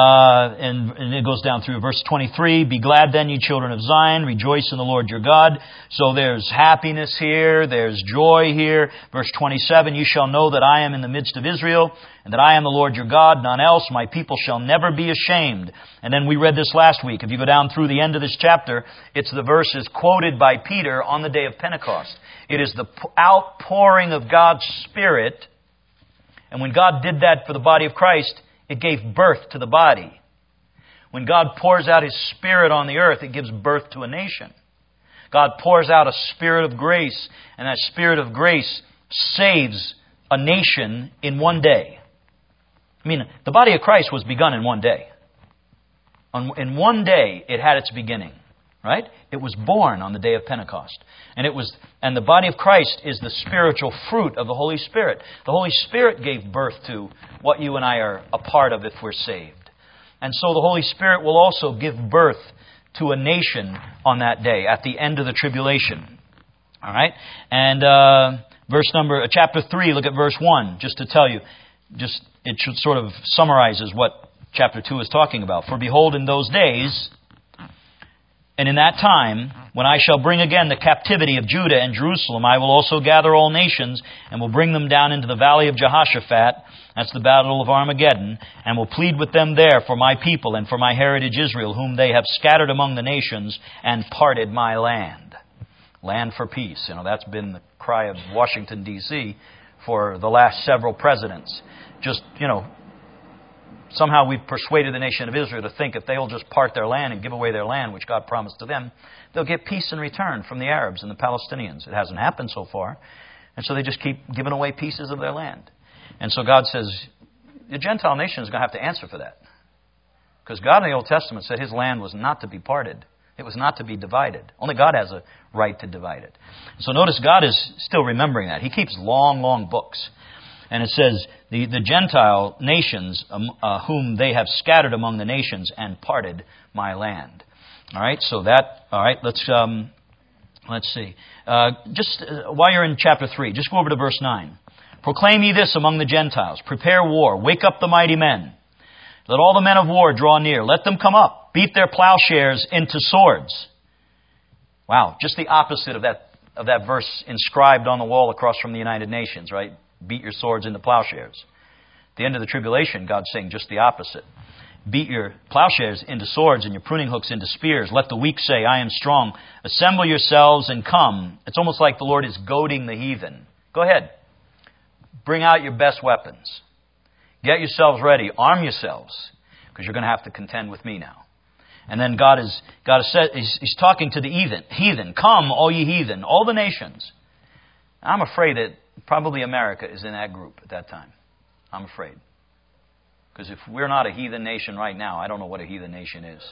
and it goes down through verse 23, be glad then, ye children of Zion, rejoice in the Lord your God. So there's happiness here, there's joy here. Verse 27, you shall know that I am in the midst of Israel, and that I am the Lord your God, none else. My people shall never be ashamed. And then we read this last week. If you go down through the end of this chapter, it's the verses quoted by Peter on the day of Pentecost. It is the outpouring of God's Spirit. And when God did that for the body of Christ, it gave birth to the body. When God pours out His Spirit on the earth, it gives birth to a nation. God pours out a Spirit of grace, and that Spirit of grace saves a nation in one day. I mean, the body of Christ was begun in one day. In one day, it had its beginning. Right? It was born on the day of Pentecost. And the body of Christ is the spiritual fruit of the Holy Spirit. The Holy Spirit gave birth to what you and I are a part of if we're saved. And so the Holy Spirit will also give birth to a nation on that day, at the end of the tribulation. All right? And chapter 3, look at verse 1, just to tell you. It sort of summarizes what chapter 2 is talking about. For behold, in those days, and in that time, when I shall bring again the captivity of Judah and Jerusalem, I will also gather all nations, and will bring them down into the valley of Jehoshaphat, that's the battle of Armageddon, and will plead with them there for my people and for my heritage Israel, whom they have scattered among the nations and parted my land. Land for peace. That's been the cry of Washington, D.C. for the last several presidents. Just, somehow we've persuaded the nation of Israel to think if they'll just part their land and give away their land, which God promised to them, they'll get peace in return from the Arabs and the Palestinians. It hasn't happened so far. And so they just keep giving away pieces of their land. And so God says, the Gentile nation is going to have to answer for that. Because God in the Old Testament said His land was not to be parted. It was not to be divided. Only God has a right to divide it. So notice God is still remembering that. He keeps long, long books. And it says, the Gentile nations whom they have scattered among the nations and parted my land. All right, so let's see. While you're in chapter 3, just go over to verse 9. Proclaim ye this among the Gentiles. Prepare war. Wake up the mighty men. Let all the men of war draw near. Let them come up. Beat their plowshares into swords. Wow, just the opposite of that verse inscribed on the wall across from the United Nations, right? Beat your swords into plowshares. At the end of the tribulation, God's saying just the opposite. Beat your plowshares into swords and your pruning hooks into spears. Let the weak say, I am strong. Assemble yourselves and come. It's almost like the Lord is goading the heathen. Go ahead. Bring out your best weapons. Get yourselves ready. Arm yourselves. Because you're going to have to contend with me now. And then God has said, He's talking to the heathen. Come, all ye heathen, all the nations. I'm afraid that probably America is in that group at that time. I'm afraid. Because if we're not a heathen nation right now, I don't know what a heathen nation is.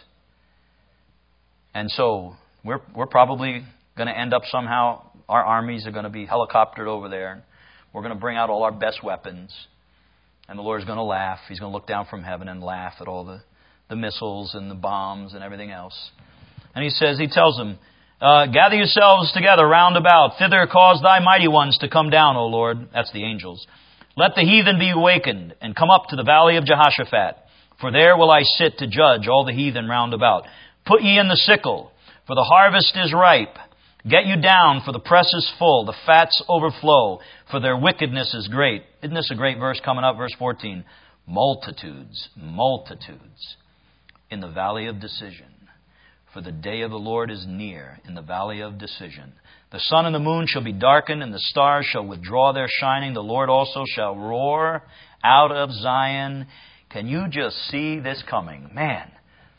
And so we're probably going to end up somehow, our armies are going to be helicoptered over there. We're going to bring out all our best weapons. And the Lord's going to laugh. He's going to look down from heaven and laugh at all the missiles and the bombs and everything else. And He tells them, gather yourselves together round about. Thither cause thy mighty ones to come down, O Lord. That's the angels. Let the heathen be awakened and come up to the valley of Jehoshaphat. For there will I sit to judge all the heathen round about. Put ye in the sickle, for the harvest is ripe. Get you down, for the press is full, the fats overflow, for their wickedness is great. Isn't this a great verse coming up? Verse 14. Multitudes in the valley of decision. For the day of the Lord is near in the valley of decision. The sun and the moon shall be darkened, and the stars shall withdraw their shining. The Lord also shall roar out of Zion. Can you just see this coming? Man,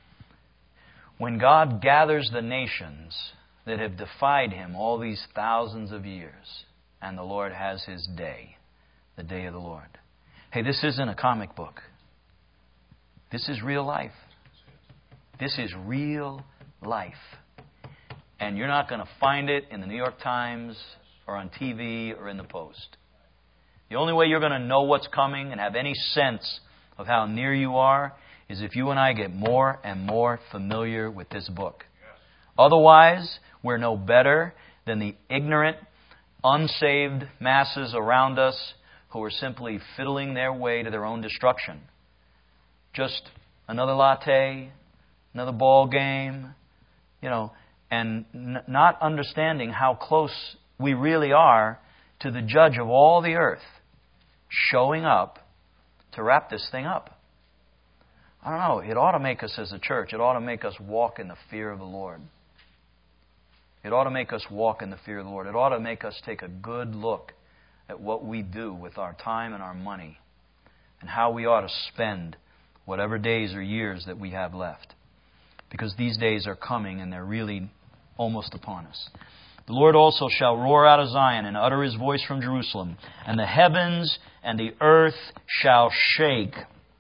when God gathers the nations that have defied Him all these thousands of years, and the Lord has His day, the day of the Lord. Hey, this isn't a comic book. This is real life. This is real life. And you're not going to find it in the New York Times or on TV or in the Post. The only way you're going to know what's coming and have any sense of how near you are is if you and I get more and more familiar with this book. Otherwise, we're no better than the ignorant, unsaved masses around us who are simply fiddling their way to their own destruction. Just another latte, another ball game, and not understanding how close we really are to the judge of all the earth showing up to wrap this thing up. I don't know. It ought to make us as a church, it ought to make us walk in the fear of the Lord. It ought to make us walk in the fear of the Lord. It ought to make us take a good look at what we do with our time and our money and how we ought to spend whatever days or years that we have left. Because these days are coming and they're really almost upon us. The Lord also shall roar out of Zion and utter His voice from Jerusalem, and the heavens and the earth shall shake.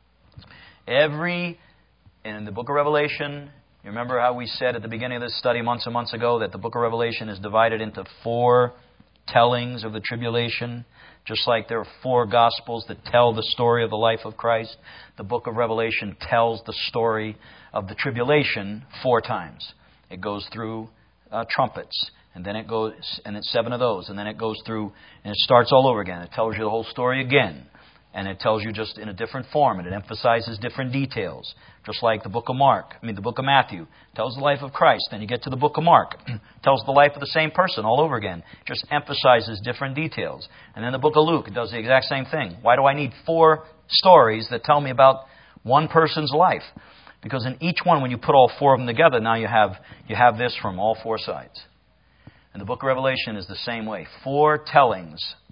In the book of Revelation, you remember how we said at the beginning of this study months and months ago that the book of Revelation is divided into 4 tellings of the tribulation? Just like there are 4 Gospels that tell the story of the life of Christ, the book of Revelation tells the story of the tribulation 4 times. It goes through trumpets, and then it goes, and it's 7 of those, and then it goes through, and it starts all over again. It tells you the whole story again, and it tells you just in a different form, and it emphasizes different details. Just like the book of Matthew tells the life of Christ. Then you get to the book of Mark, tells the life of the same person all over again. Just emphasizes different details. And then the book of Luke does the exact same thing. Why do I need 4 stories that tell me about one person's life? Because in each one, when you put all 4 of them together, now you have this from all 4 sides. And the book of Revelation is the same way. 4 tellings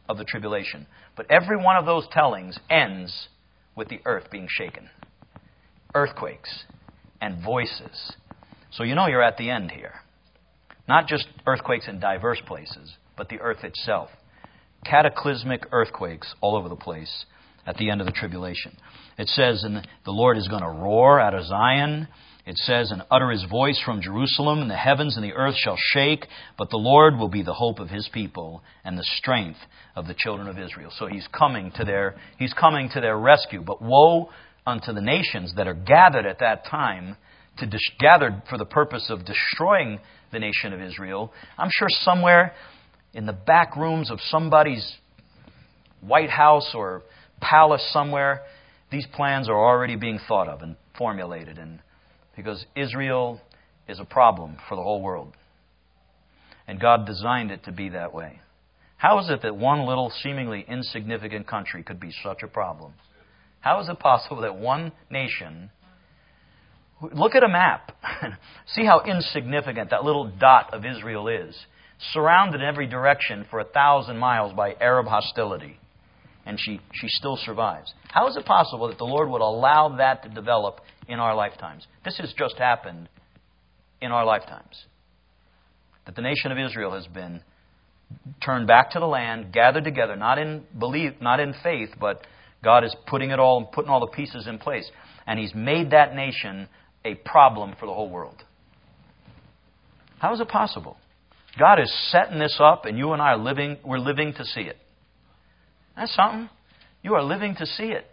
of the tribulation. But every one of those tellings ends with the earth being shaken. Earthquakes and voices. So you know you're at the end here. Not just earthquakes in diverse places, but the earth itself. Cataclysmic earthquakes all over the place at the end of the tribulation. It says, and the Lord is going to roar out of Zion. It says, and utter his voice from Jerusalem, and the heavens and the earth shall shake, but the Lord will be the hope of his people and the strength of the children of Israel. So he's coming to their rescue. But woe unto the nations that are gathered at that time, gathered for the purpose of destroying the nation of Israel. I'm sure somewhere in the back rooms of somebody's White House or palace somewhere, these plans are already being thought of and formulated, and because Israel is a problem for the whole world. And God designed it to be that way. How is it that one little seemingly insignificant country could be such a problem? How is it possible that one nation... Look at a map. See how insignificant that little dot of Israel is. Surrounded in every direction for 1,000 miles by Arab hostility. And she still survives. How is it possible that the Lord would allow that to develop in our lifetimes? This has just happened in our lifetimes. That the nation of Israel has been turned back to the land, gathered together, not in belief, not in faith, but God is putting all the pieces in place. And He's made that nation a problem for the whole world. How is it possible? God is setting this up, and you and I we're living to see it. That's something. You are living to see it.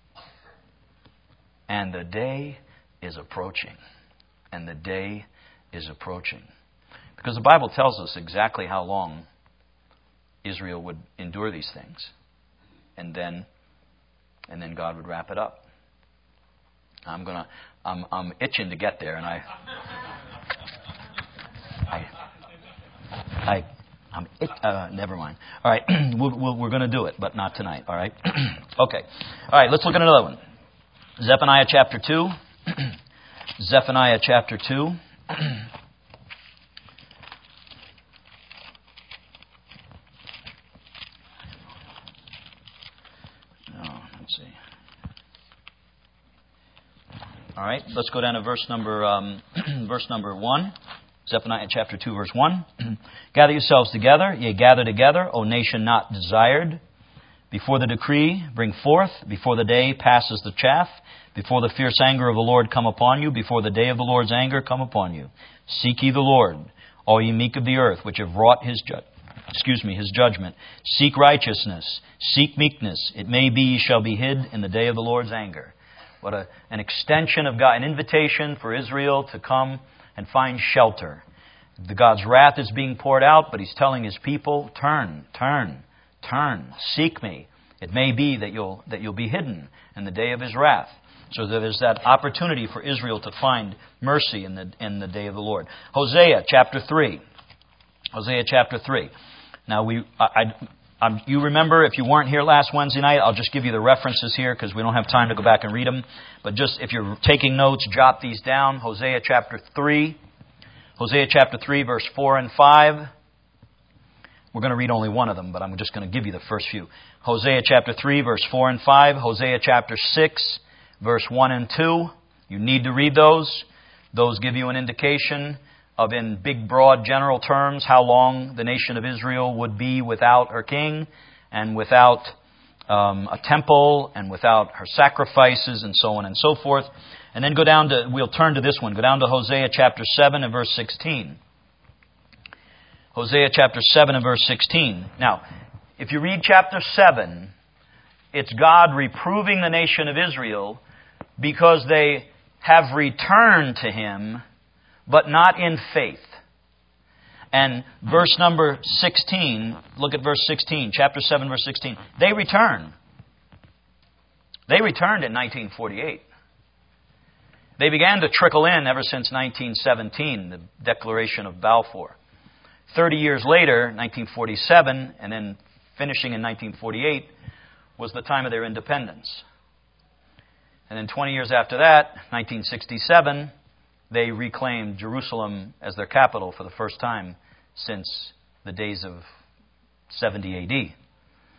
And the day is approaching. And the day is approaching. Because the Bible tells us exactly how long Israel would endure these things. And then God would wrap it up. I'm itching to get there, and never mind. All right, we're going to do it, but not tonight. All right. Okay. All right. Let's look at another one. Zephaniah chapter 2. Zephaniah chapter 2. Let's see. All right, let's go down to verse number 1. Zephaniah chapter 2, verse 1. Gather yourselves together, yea, gather together, O nation not desired. Before the decree bring forth, before the day passes the chaff, before the fierce anger of the Lord come upon you, before the day of the Lord's anger come upon you. Seek ye the Lord, all ye meek of the earth, which have wrought his judgment. Seek righteousness, seek meekness. It may be ye shall be hid in the day of the Lord's anger. What an extension of God, an invitation for Israel to come and find shelter. God's wrath is being poured out, but He's telling His people, turn, seek me. It may be that you'll be hidden in the day of His wrath. So there's that opportunity for Israel to find mercy in the day of the Lord. Hosea chapter 3. Hosea chapter 3. Now you remember, if you weren't here last Wednesday night, I'll just give you the references here because we don't have time to go back and read them. But just if you're taking notes, jot these down. Hosea chapter 3. Hosea chapter 3, verse 4 and 5. We're going to read only one of them, but I'm just going to give you the first few. Hosea chapter 3, verse 4 and 5. Hosea chapter 6, verse 1 and 2. You need to read those. Those give you an indication of, in big, broad, general terms, how long the nation of Israel would be without her king and without a temple and without her sacrifices and so on and so forth. And then we'll turn to this one. Go down to Hosea chapter 7 and verse 16. Hosea chapter 7 and verse 16. Now, if you read chapter 7, it's God reproving the nation of Israel because they have returned to Him, but not in faith. And verse number 16, look at verse 16, chapter 7, verse 16. They return. They returned in 1948. They began to trickle in ever since 1917, the Declaration of Balfour. 30 years later, 1947, and then finishing in 1948, was the time of their independence. And then 20 years after that, 1967, they reclaimed Jerusalem as their capital for the first time since the days of 70 AD.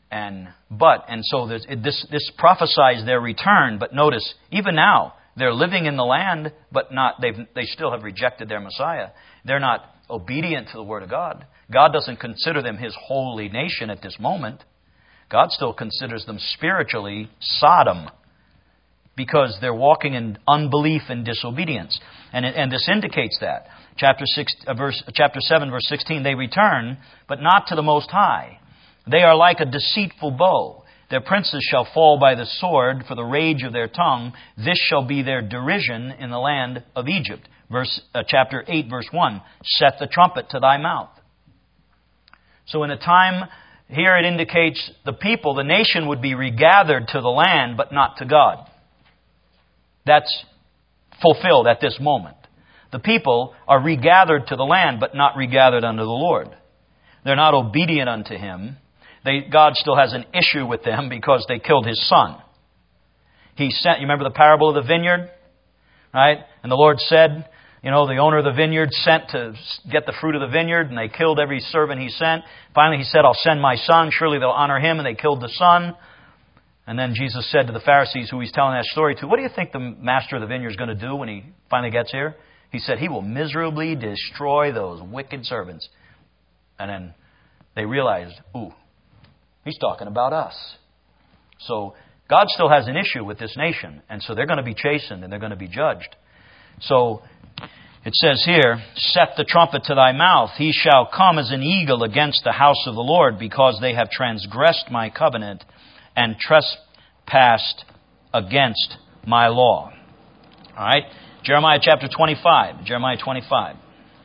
And so this prophesies their return. But notice, even now, they're living in the land, but they still have rejected their Messiah. They're not obedient to the Word of God. God doesn't consider them His holy nation at this moment. God still considers them spiritually Sodom, because they're walking in unbelief and disobedience. And this indicates that. Chapter 7, verse 16, they return, but not to the Most High. They are like a deceitful bow. Their princes shall fall by the sword for the rage of their tongue. This shall be their derision in the land of Egypt. Chapter 8, verse 1, set the trumpet to thy mouth. So in a time, here it indicates the people, the nation would be regathered to the land, but not to God. That's fulfilled at this moment. The people are regathered to the land, but not regathered unto the Lord. They're not obedient unto Him. God still has an issue with them because they killed His Son. You remember the parable of the vineyard? Right? And the Lord said, the owner of the vineyard sent to get the fruit of the vineyard, and they killed every servant He sent. Finally He said, I'll send my Son. Surely they'll honor Him. And they killed the Son. And then Jesus said to the Pharisees, who He's telling that story to, what do you think the master of the vineyard is going to do when he finally gets here? He said, He will miserably destroy those wicked servants. And then they realized, He's talking about us. So God still has an issue with this nation. And so they're going to be chastened and they're going to be judged. So it says here, set the trumpet to thy mouth. He shall come as an eagle against the house of the Lord, because they have transgressed my covenant and trespassed against my law. All right. Jeremiah chapter 25. Jeremiah 25.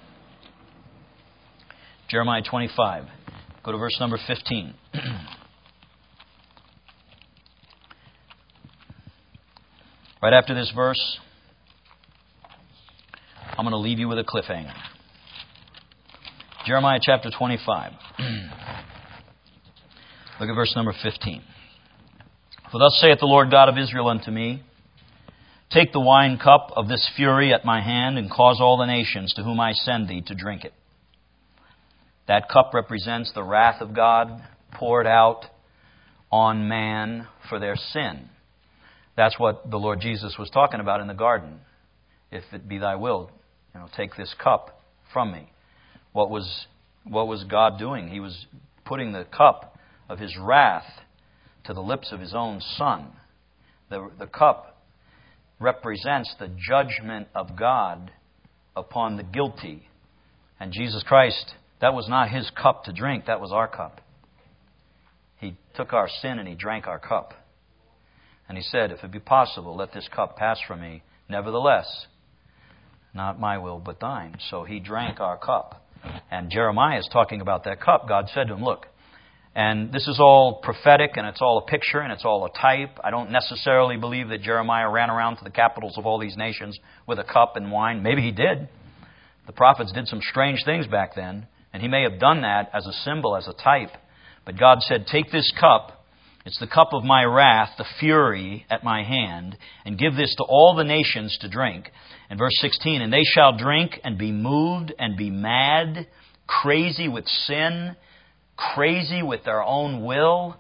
Jeremiah 25. Go to verse number 15. Right after this verse, I'm going to leave you with a cliffhanger. Jeremiah chapter 25. Look at verse number 15. For thus saith the Lord God of Israel unto me, take the wine cup of this fury at my hand, and cause all the nations to whom I send thee to drink it. That cup represents the wrath of God poured out on man for their sin. That's what the Lord Jesus was talking about in the garden. If it be thy will, take this cup from me. What was God doing? He was putting the cup of His wrath to the lips of His own Son. The cup represents the judgment of God upon the guilty. And Jesus Christ, that was not His cup to drink, that was our cup. He took our sin and He drank our cup. And He said, if it be possible, let this cup pass from me. Nevertheless, not my will, but thine. So He drank our cup. And Jeremiah is talking about that cup. God said to him, look, and this is all prophetic, and it's all a picture, and it's all a type. I don't necessarily believe that Jeremiah ran around to the capitals of all these nations with a cup and wine. Maybe he did. The prophets did some strange things back then, and he may have done that as a symbol, as a type. But God said, take this cup. It's the cup of my wrath, the fury at my hand, and give this to all the nations to drink. And verse 16, and they shall drink and be moved and be mad, crazy with sin, crazy with their own will.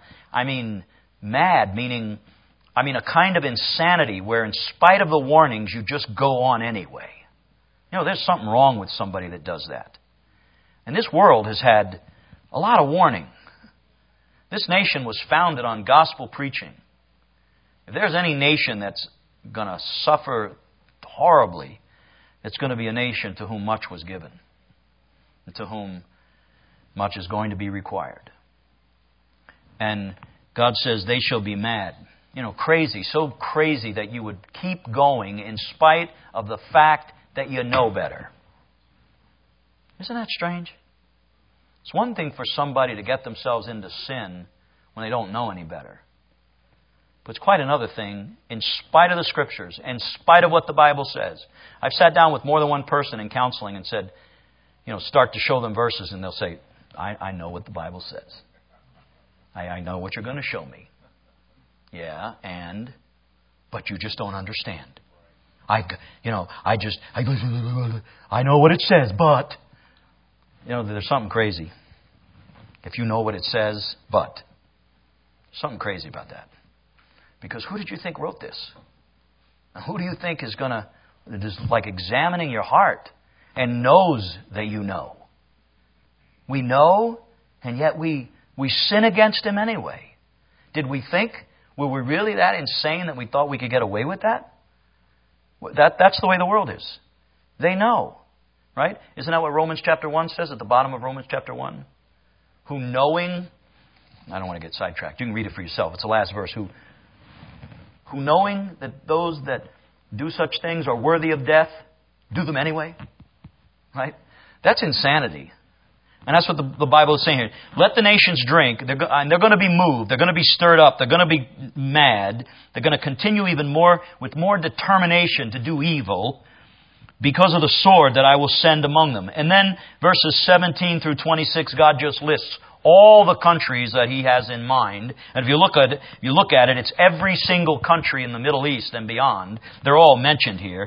Mad, meaning a kind of insanity where in spite of the warnings, you just go on anyway. There's something wrong with somebody that does that. And this world has had a lot of warning. This nation was founded on gospel preaching. If there's any nation that's going to suffer horribly, it's going to be a nation to whom much was given, and to whom much is going to be required. And God says they shall be mad. Crazy, so crazy that you would keep going in spite of the fact that you know better. Isn't that strange? It's one thing for somebody to get themselves into sin when they don't know any better. But it's quite another thing, in spite of the Scriptures, in spite of what the Bible says. I've sat down with more than one person in counseling and said, start to show them verses, and they'll say, I know what the Bible says. I know what you're going to show me. Yeah, but you just don't understand. I know what it says, but... there's something crazy. If you know what it says, but Something crazy about that. Because who did you think wrote this? And who do you think is going to, just like examining your heart and knows that you know? We know, and yet we sin against Him anyway. Did we think, were we really that insane that we thought we could get away with that? That's the way the world is. They know, right? Isn't that what Romans chapter 1 says at the bottom of Romans chapter 1? Who knowing, I don't want to get sidetracked. You can read it for yourself. It's the last verse. Who knowing that those that do such things are worthy of death, do them anyway? Right? That's insanity. And that's what the Bible is saying here. Let the nations drink, and they're going to be moved, they're going to be stirred up, they're going to be mad, they're going to continue even more, with more determination to do evil, because of the sword that I will send among them. And then verses 17 through 26, God just lists all the countries that He has in mind. And if you look at it, it's every single country in the Middle East and beyond. They're all mentioned here.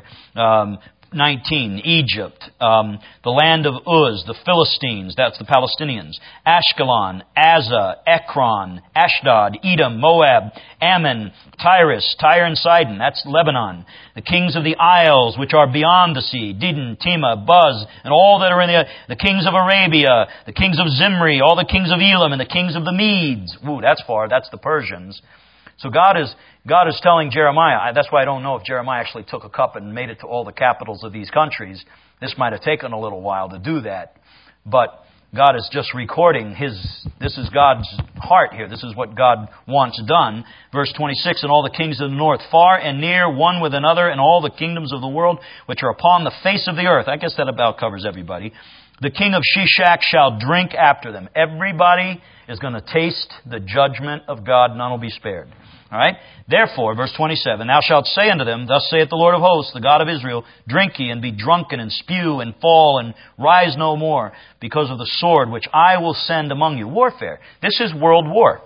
19, Egypt, the land of Uz, the Philistines, that's the Palestinians, Ashkelon, Azza, Ekron, Ashdod, Edom, Moab, Ammon, Tyrus, Tyre and Sidon, that's Lebanon, the kings of the isles which are beyond the sea, Dedan, Tema, Buz, and all that are in the kings of Arabia, the kings of Zimri, all the kings of Elam, and the kings of the Medes. Ooh, that's far, that's the Persians. So God is telling Jeremiah, that's why I don't know if Jeremiah actually took a cup and made it to all the capitals of these countries. This might have taken a little while to do that. But God is just recording this is God's heart here. This is what God wants done. Verse 26, and all the kings of the north, far and near, one with another, and all the kingdoms of the world, which are upon the face of the earth. I guess that about covers everybody. The king of Shishak shall drink after them. Everybody is going to taste the judgment of God, none will be spared. All right? Therefore, verse 27, thou shalt say unto them, thus saith the Lord of hosts, the God of Israel, drink ye and be drunken and spew and fall and rise no more because of the sword which I will send among you. Warfare. This is world war.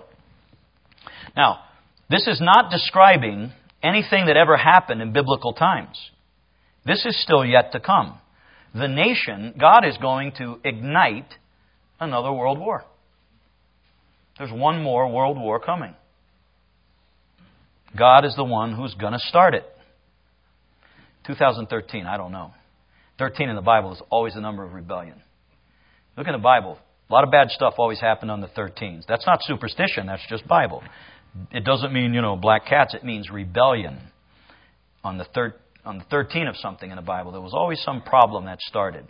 Now, this is not describing anything that ever happened in biblical times. This is still yet to come. The nation, God is going to ignite another world war. There's one more world war coming. God is the one who's going to start it. 2013, I don't know. 13 in the Bible is always the number of rebellion. Look in the Bible. A lot of bad stuff always happened on the 13s. That's not superstition. That's just Bible. It doesn't mean, black cats. It means rebellion. On the 13 of something in the Bible, there was always some problem that started.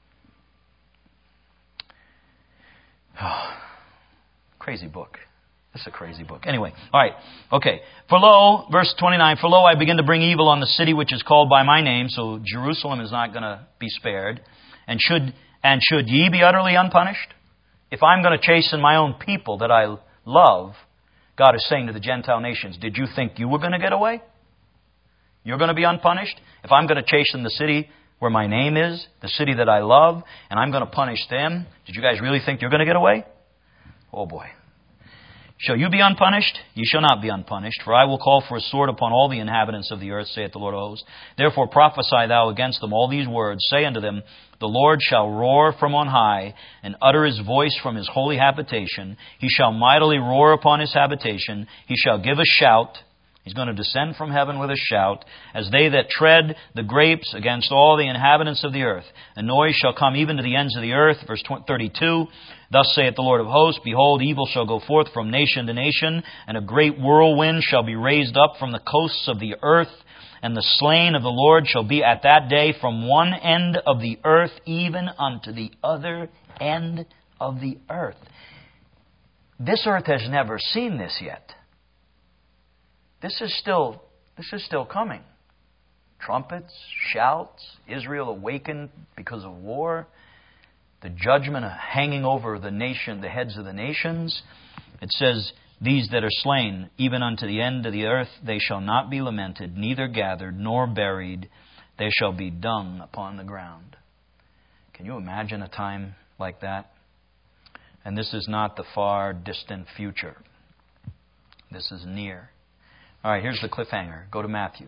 Crazy book. This is a crazy book. Anyway, all right. Okay. For lo, verse 29, for lo, I begin to bring evil on the city which is called by my name. So Jerusalem is not going to be spared. And should ye be utterly unpunished? If I'm going to chasten my own people that I love, God is saying to the Gentile nations, did you think you were going to get away? You're going to be unpunished? If I'm going to chasten the city where my name is, the city that I love, and I'm going to punish them, did you guys really think you're going to get away? Oh boy. Shall you be unpunished? You shall not be unpunished, for I will call for a sword upon all the inhabitants of the earth, saith the Lord of hosts. Therefore prophesy thou against them all these words. Say unto them, the Lord shall roar from on high, and utter His voice from His holy habitation. He shall mightily roar upon His habitation. He shall give a shout. He's going to descend from heaven with a shout, as they that tread the grapes against all the inhabitants of the earth. A noise shall come even to the ends of the earth. Verse 32, thus saith the Lord of hosts, behold, evil shall go forth from nation to nation, and a great whirlwind shall be raised up from the coasts of the earth, and the slain of the Lord shall be at that day from one end of the earth even unto the other end of the earth. This earth has never seen this yet. This is still coming. Trumpets, shouts, Israel awakened because of war, the judgment hanging over the nation, the heads of the nations. It says, these that are slain, even unto the end of the earth, they shall not be lamented, neither gathered, nor buried. They shall be dung upon the ground. Can you imagine a time like that? And this is not the far distant future. This is near. All right, here's the cliffhanger. Go to Matthew.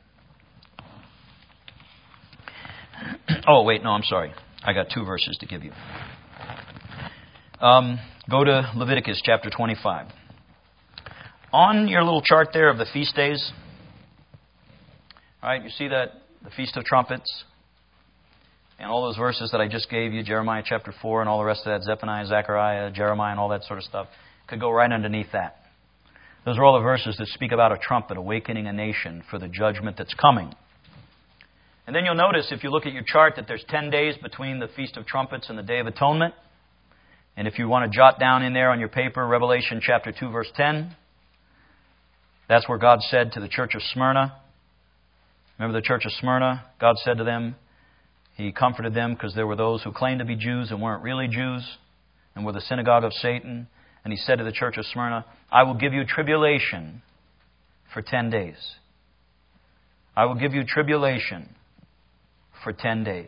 Oh, wait, no, I'm sorry. I got 2 verses to give you. Go to Leviticus chapter 25. On your little chart there of the feast days, all right, you see that, the Feast of Trumpets, and all those verses that I just gave you, Jeremiah chapter 4 and all the rest of that, Zephaniah, Zechariah, Jeremiah, and all that sort of stuff, could go right underneath that. Those are all the verses that speak about a trumpet awakening a nation for the judgment that's coming. And then you'll notice, if you look at your chart, that there's 10 days between the Feast of Trumpets and the Day of Atonement. And if you want to jot down in there on your paper, Revelation chapter 2, verse 10, that's where God said to the church of Smyrna, remember the church of Smyrna? God said to them, He comforted them because there were those who claimed to be Jews and weren't really Jews and were the synagogue of Satan. And He said to the church of Smyrna, I will give you tribulation for 10 days. I will give you tribulation for 10 days.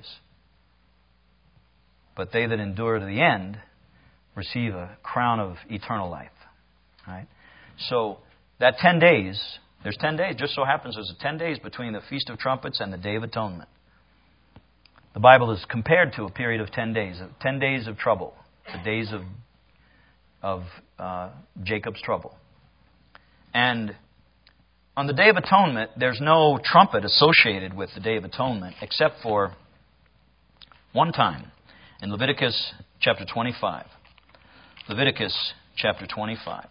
But they that endure to the end receive a crown of eternal life. Right? So that 10 days, there's 10 days. Just so happens there's 10 days between the Feast of Trumpets and the Day of Atonement. The Bible is compared to a period of 10 days. 10 days of trouble. The days of Jacob's trouble. And on the Day of Atonement, there's no trumpet associated with the Day of Atonement except for one time in Leviticus chapter 25. Leviticus chapter 25.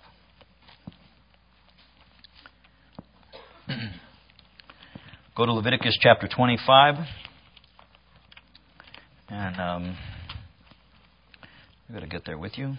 Go to Leviticus chapter 25. And I've got to get there with you.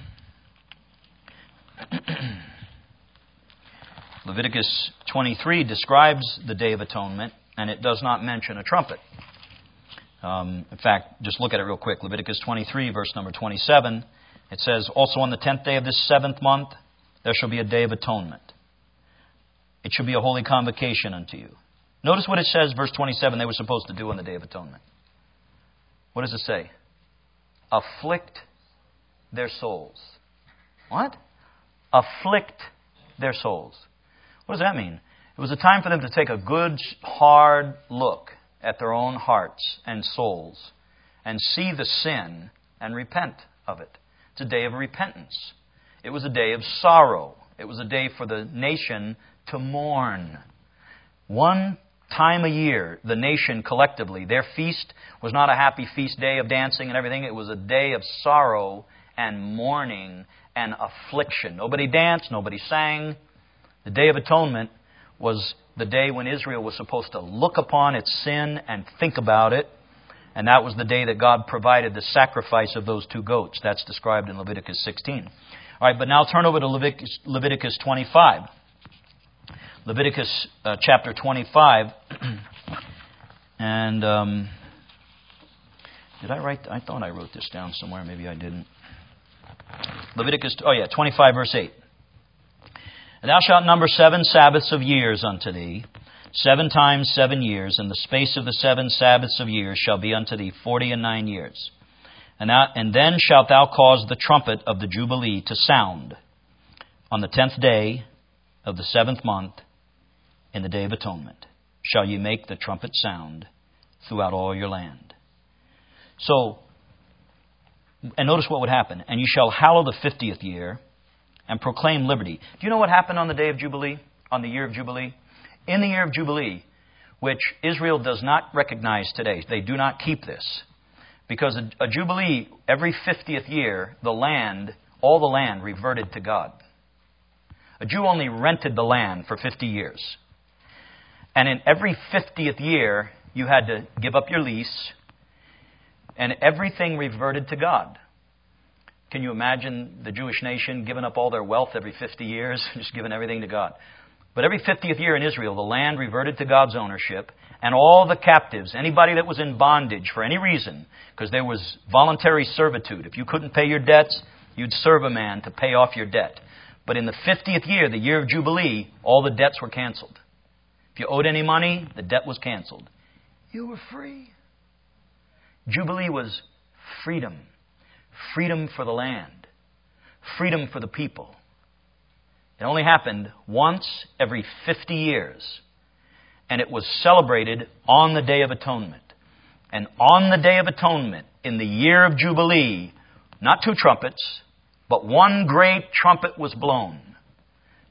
Leviticus 23 describes the Day of Atonement, and it does not mention a trumpet. In fact, just look at it real quick. Leviticus 23, verse number 27, it says, Also on the 10th day of this 7th month, there shall be a Day of Atonement. It shall be a holy convocation unto you. Notice what it says, verse 27, they were supposed to do on the Day of Atonement. What does it say? Afflict their souls. What? Afflict their souls. What does that mean? It was a time for them to take a good, hard look at their own hearts and souls and see the sin and repent of it. It's a day of repentance. It was a day of sorrow. It was a day for the nation to mourn. One time a year, the nation collectively, their feast was not a happy feast day of dancing and everything. It was a day of sorrow and mourning and affliction. Nobody danced, nobody sang. The Day of Atonement was the day when Israel was supposed to look upon its sin and think about it. And that was the day that God provided the sacrifice of those 2 goats. That's described in Leviticus 16. All right, but now turn over to Leviticus 25. Leviticus chapter 25. And did I write? I thought I wrote this down somewhere. Maybe I didn't. Leviticus, 25 verse 8. And thou shalt number 7 Sabbaths of years unto thee, 7 times 7 years, and the space of the 7 Sabbaths of years shall be unto thee 49 years. And then shalt thou cause the trumpet of the Jubilee to sound on the 10th day of the 7th month in the Day of Atonement. Shall ye make the trumpet sound throughout all your land. So, and notice what would happen. And you shall hallow the 50th year and proclaim liberty. Do you know what happened on the day of Jubilee? On the year of Jubilee? In the year of Jubilee, which Israel does not recognize today. They do not keep this. Because a Jubilee, every 50th year, all the land reverted to God. A Jew only rented the land for 50 years. And in every 50th year, you had to give up your lease, and everything reverted to God. Can you imagine the Jewish nation giving up all their wealth every 50 years, just giving everything to God? But every 50th year in Israel, the land reverted to God's ownership, and all the captives, anybody that was in bondage for any reason, because there was voluntary servitude. If you couldn't pay your debts, you'd serve a man to pay off your debt. But in the 50th year, the year of Jubilee, all the debts were canceled. If you owed any money, the debt was canceled. You were free. Jubilee was freedom. Freedom for the land. Freedom for the people. It only happened once every 50 years. And it was celebrated on the Day of Atonement. And on the Day of Atonement, in the year of Jubilee, not 2 trumpets, but one great trumpet was blown.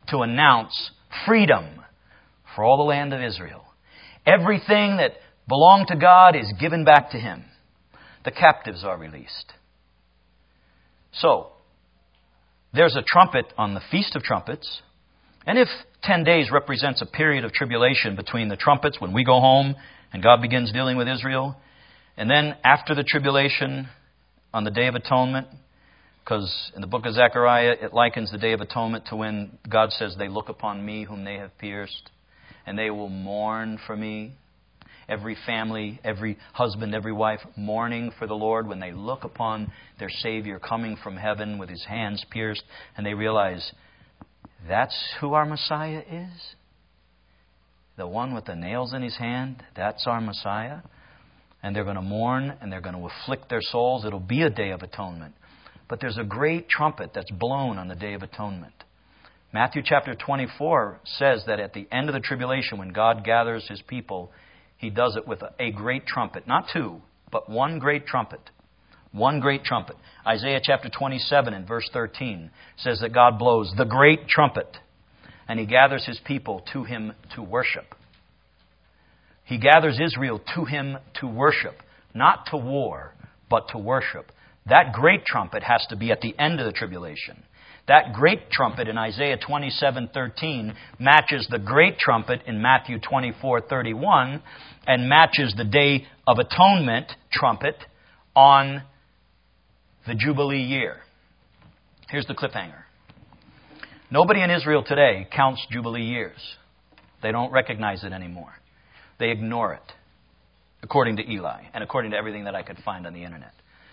to announce freedom for all the land of Israel. Everything that belonged to God is given back to Him. The captives are released. So, there's a trumpet on the Feast of Trumpets. And if 10 days represents a period of tribulation between the trumpets, when we go home and God begins dealing with Israel, and then after the tribulation on the Day of Atonement, because in the book of Zechariah, it likens the Day of Atonement to when God says, they look upon me whom they have pierced, and they will mourn for me. Every family, every husband, every wife mourning for the Lord when they look upon their Savior coming from heaven with His hands pierced, and they realize, that's who our Messiah is? The one with the nails in His hand, that's our Messiah? And they're going to mourn, and they're going to afflict their souls. It'll be a Day of Atonement. But there's a great trumpet that's blown on the Day of Atonement. Matthew chapter 24 says that at the end of the tribulation, when God gathers His people, He does it with a great trumpet. Not two, but one great trumpet. One great trumpet. Isaiah chapter 27 and verse 13 says that God blows the great trumpet, and He gathers His people to Him to worship. He gathers Israel to Him to worship. Not to war, but to worship. That great trumpet has to be at the end of the tribulation. That great trumpet in Isaiah 27:13 matches the great trumpet in Matthew 24:31 and matches the Day of Atonement trumpet on the Jubilee year. Here's the cliffhanger. Nobody in Israel today counts Jubilee years. They don't recognize it anymore. They ignore it, according to Eli and according to everything that I could find on the internet.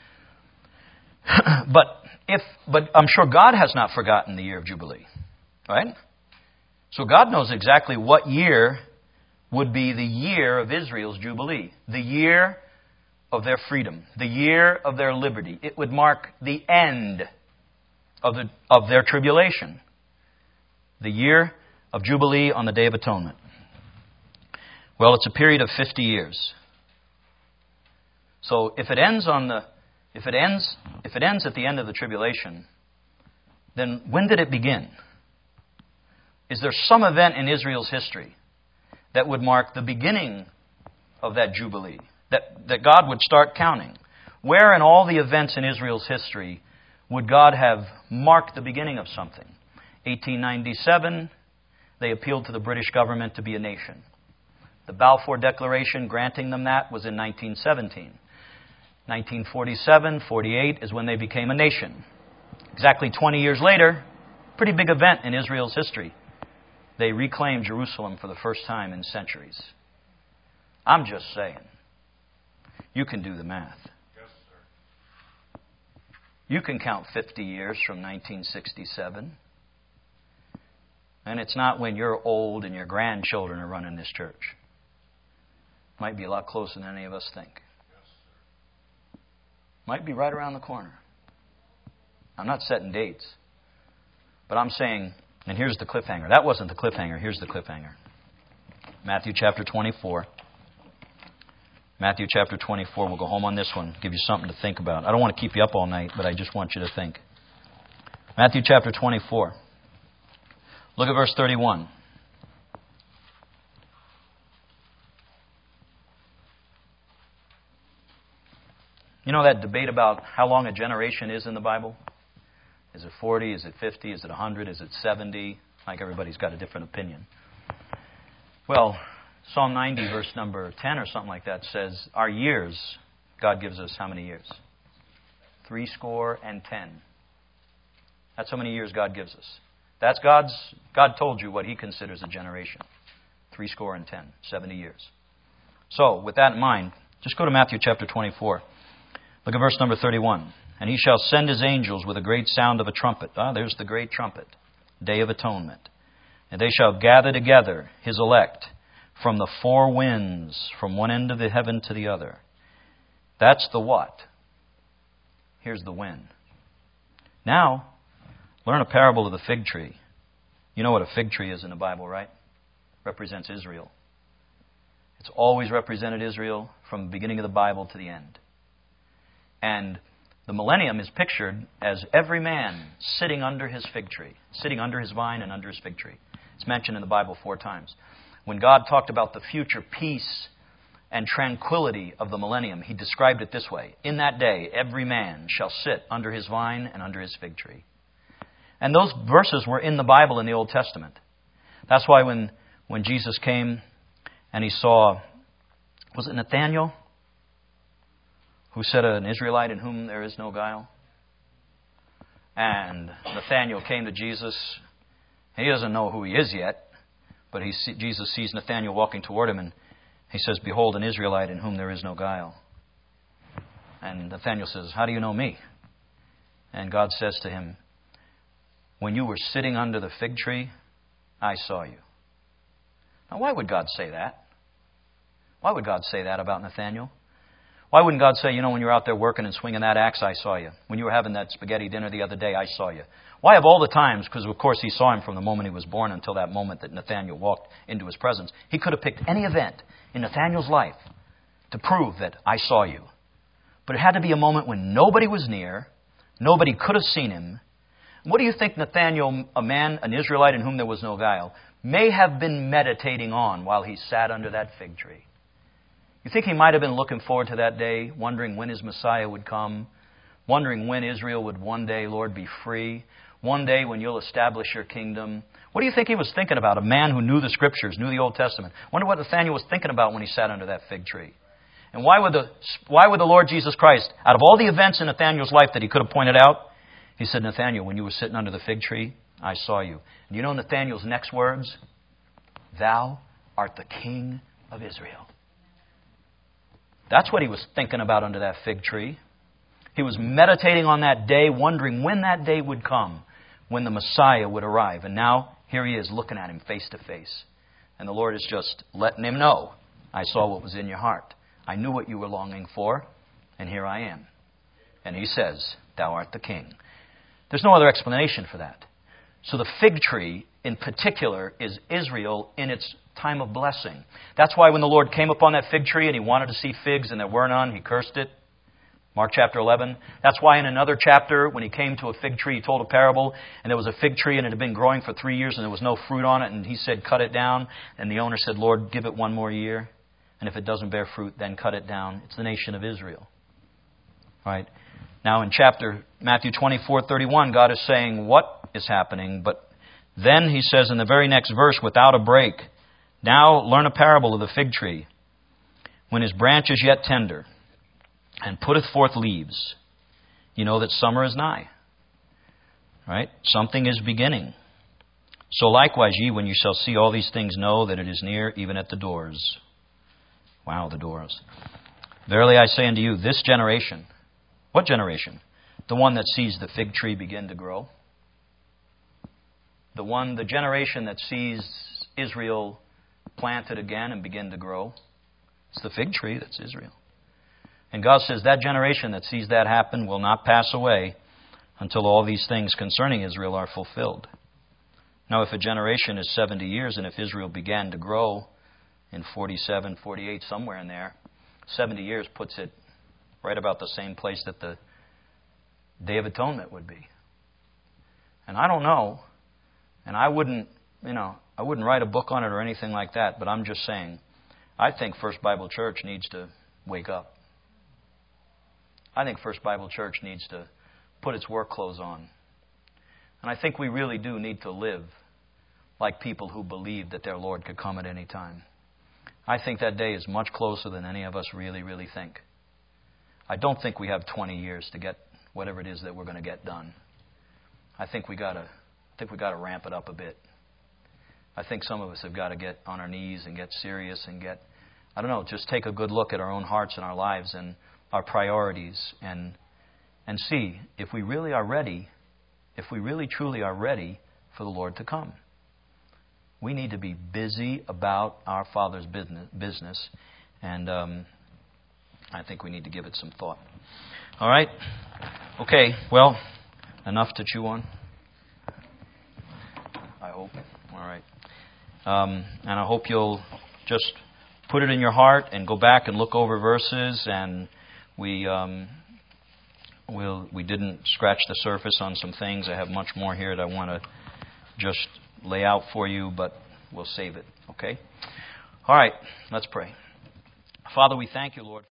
But I'm sure God has not forgotten the year of Jubilee, right? So God knows exactly what year would be the year of Israel's Jubilee, the year of their freedom, the year of their liberty. It would mark the end of their tribulation, the year of Jubilee on the Day of Atonement. Well, it's a period of 50 years. So if it ends at the end of the tribulation, then when did it begin? Is there some event in Israel's history that would mark the beginning of that Jubilee? That God would start counting? Where in all the events in Israel's history would God have marked the beginning of something? 1897, they appealed to the British government to be a nation. The Balfour Declaration granting them that was in 1917. 1947, 48 is when they became a nation. Exactly 20 years later, pretty big event in Israel's history. They reclaimed Jerusalem for the first time in centuries. I'm just saying. You can do the math. Yes, sir. You can count 50 years from 1967. And it's not when you're old and your grandchildren are running this church. Might be a lot closer than any of us think. Might be right around the corner. I'm not setting dates. But I'm saying, and here's the cliffhanger. That wasn't the cliffhanger. Here's the cliffhanger. Matthew chapter 24. Matthew chapter 24. We'll go home on this one. Give you something to think about. I don't want to keep you up all night, but I just want you to think. Matthew chapter 24. Look at verse 31. You know that debate about how long a generation is in the Bible? Is it 40? Is it 50? Is it 100? Is it 70? Like everybody's got a different opinion. Well, Psalm 90 verse number 10 or something like that says, our years, God gives us how many years? 70. That's how many years God gives us. That's God told you what He considers a generation. 70, 70 years. So, with that in mind, just go to Matthew chapter 24. Look at verse number 31. And He shall send His angels with a great sound of a trumpet. There's the great trumpet. Day of Atonement. And they shall gather together His elect from the four winds, from one end of the heaven to the other. That's the what? Here's the when. Now, learn a parable of the fig tree. You know what a fig tree is in the Bible, right? Represents Israel. It's always represented Israel from the beginning of the Bible to the end. And The millennium is pictured as every man sitting under his fig tree, sitting under his vine and under his fig tree. It's mentioned in the Bible 4 times. When God talked about the future peace and tranquility of the millennium, He described it this way. In that day, every man shall sit under his vine and under his fig tree. And those verses were in the Bible in the Old Testament. That's why when Jesus came and He saw, was it Nathanael? Who said, an Israelite in whom there is no guile? And Nathanael came to Jesus. He doesn't know who he is yet, but Jesus sees Nathanael walking toward him, and He says, behold, an Israelite in whom there is no guile. And Nathanael says, how do you know me? And God says to him, when you were sitting under the fig tree, I saw you. Now, why would God say that? Why would God say that about Nathanael? Why wouldn't God say, when you were out there working and swinging that axe, I saw you. When you were having that spaghetti dinner the other day, I saw you. Why of all the times? Because, of course, He saw him from the moment he was born until that moment that Nathanael walked into His presence. He could have picked any event in Nathanael's life to prove that I saw you. But it had to be a moment when nobody was near, nobody could have seen him. What do you think Nathanael, an Israelite in whom there was no guile, may have been meditating on while he sat under that fig tree? You think he might have been looking forward to that day, wondering when his Messiah would come, wondering when Israel would one day, Lord, be free, one day when You'll establish Your kingdom? What do you think he was thinking about? A man who knew the Scriptures, knew the Old Testament. Wonder what Nathanael was thinking about when he sat under that fig tree. And why would the Lord Jesus Christ, out of all the events in Nathanael's life that He could have pointed out, He said, Nathanael, when you were sitting under the fig tree, I saw you. And you know Nathanael's next words? Thou art the King of Israel. That's what he was thinking about under that fig tree. He was meditating on that day, wondering when that day would come, when the Messiah would arrive. And now, here he is looking at him face to face. And the Lord is just letting him know, I saw what was in your heart. I knew what you were longing for, and here I am. And He says, Thou art the King. There's no other explanation for that. So the fig tree, in particular, is Israel in its time of blessing. That's why when the Lord came upon that fig tree and He wanted to see figs and there were none, He cursed it. Mark chapter 11. That's why in another chapter, when He came to a fig tree, He told a parable, and there was a fig tree and it had been growing for 3 years and there was no fruit on it, and He said, cut it down. And the owner said, Lord, give it one more year. And if it doesn't bear fruit, then cut it down. It's the nation of Israel. Right? Now in Matthew 24:31, God is saying what is happening, but then He says in the very next verse, without a break, now learn a parable of the fig tree. When his branch is yet tender, and putteth forth leaves, you know that summer is nigh. Right? Something is beginning. So likewise ye, when you shall see all these things, know that it is near, even at the doors. Wow, the doors. Verily I say unto you, this generation. What generation? The one that sees the fig tree begin to grow. The generation that sees Israel planted again and begin to grow. It's the fig tree that's Israel. And God says that generation that sees that happen will not pass away until all these things concerning Israel are fulfilled. Now, if a generation is 70 years, and if Israel began to grow in 47, 48, somewhere in there, 70 years puts it right about the same place that the Day of Atonement would be. And I don't know, and I wouldn't write a book on it or anything like that, but I'm just saying, I think First Bible Church needs to wake up. I think First Bible Church needs to put its work clothes on. And I think we really do need to live like people who believe that their Lord could come at any time. I think that day is much closer than any of us really, really think. I don't think we have 20 years to get whatever it is that we're going to get done. I think we got to ramp it up a bit. I think some of us have got to get on our knees and get serious and just take a good look at our own hearts and our lives and our priorities and see if we really are ready, if we really truly are ready for the Lord to come. We need to be busy about our Father's business, and I think we need to give it some thought. All right? Okay, well, enough to chew on, I hope. All right. And I hope you'll just put it in your heart and go back and look over verses, and we we didn't scratch the surface on some things. I have much more here that I want to just lay out for you, but we'll save it, okay? All right, let's pray. Father, we thank you, Lord.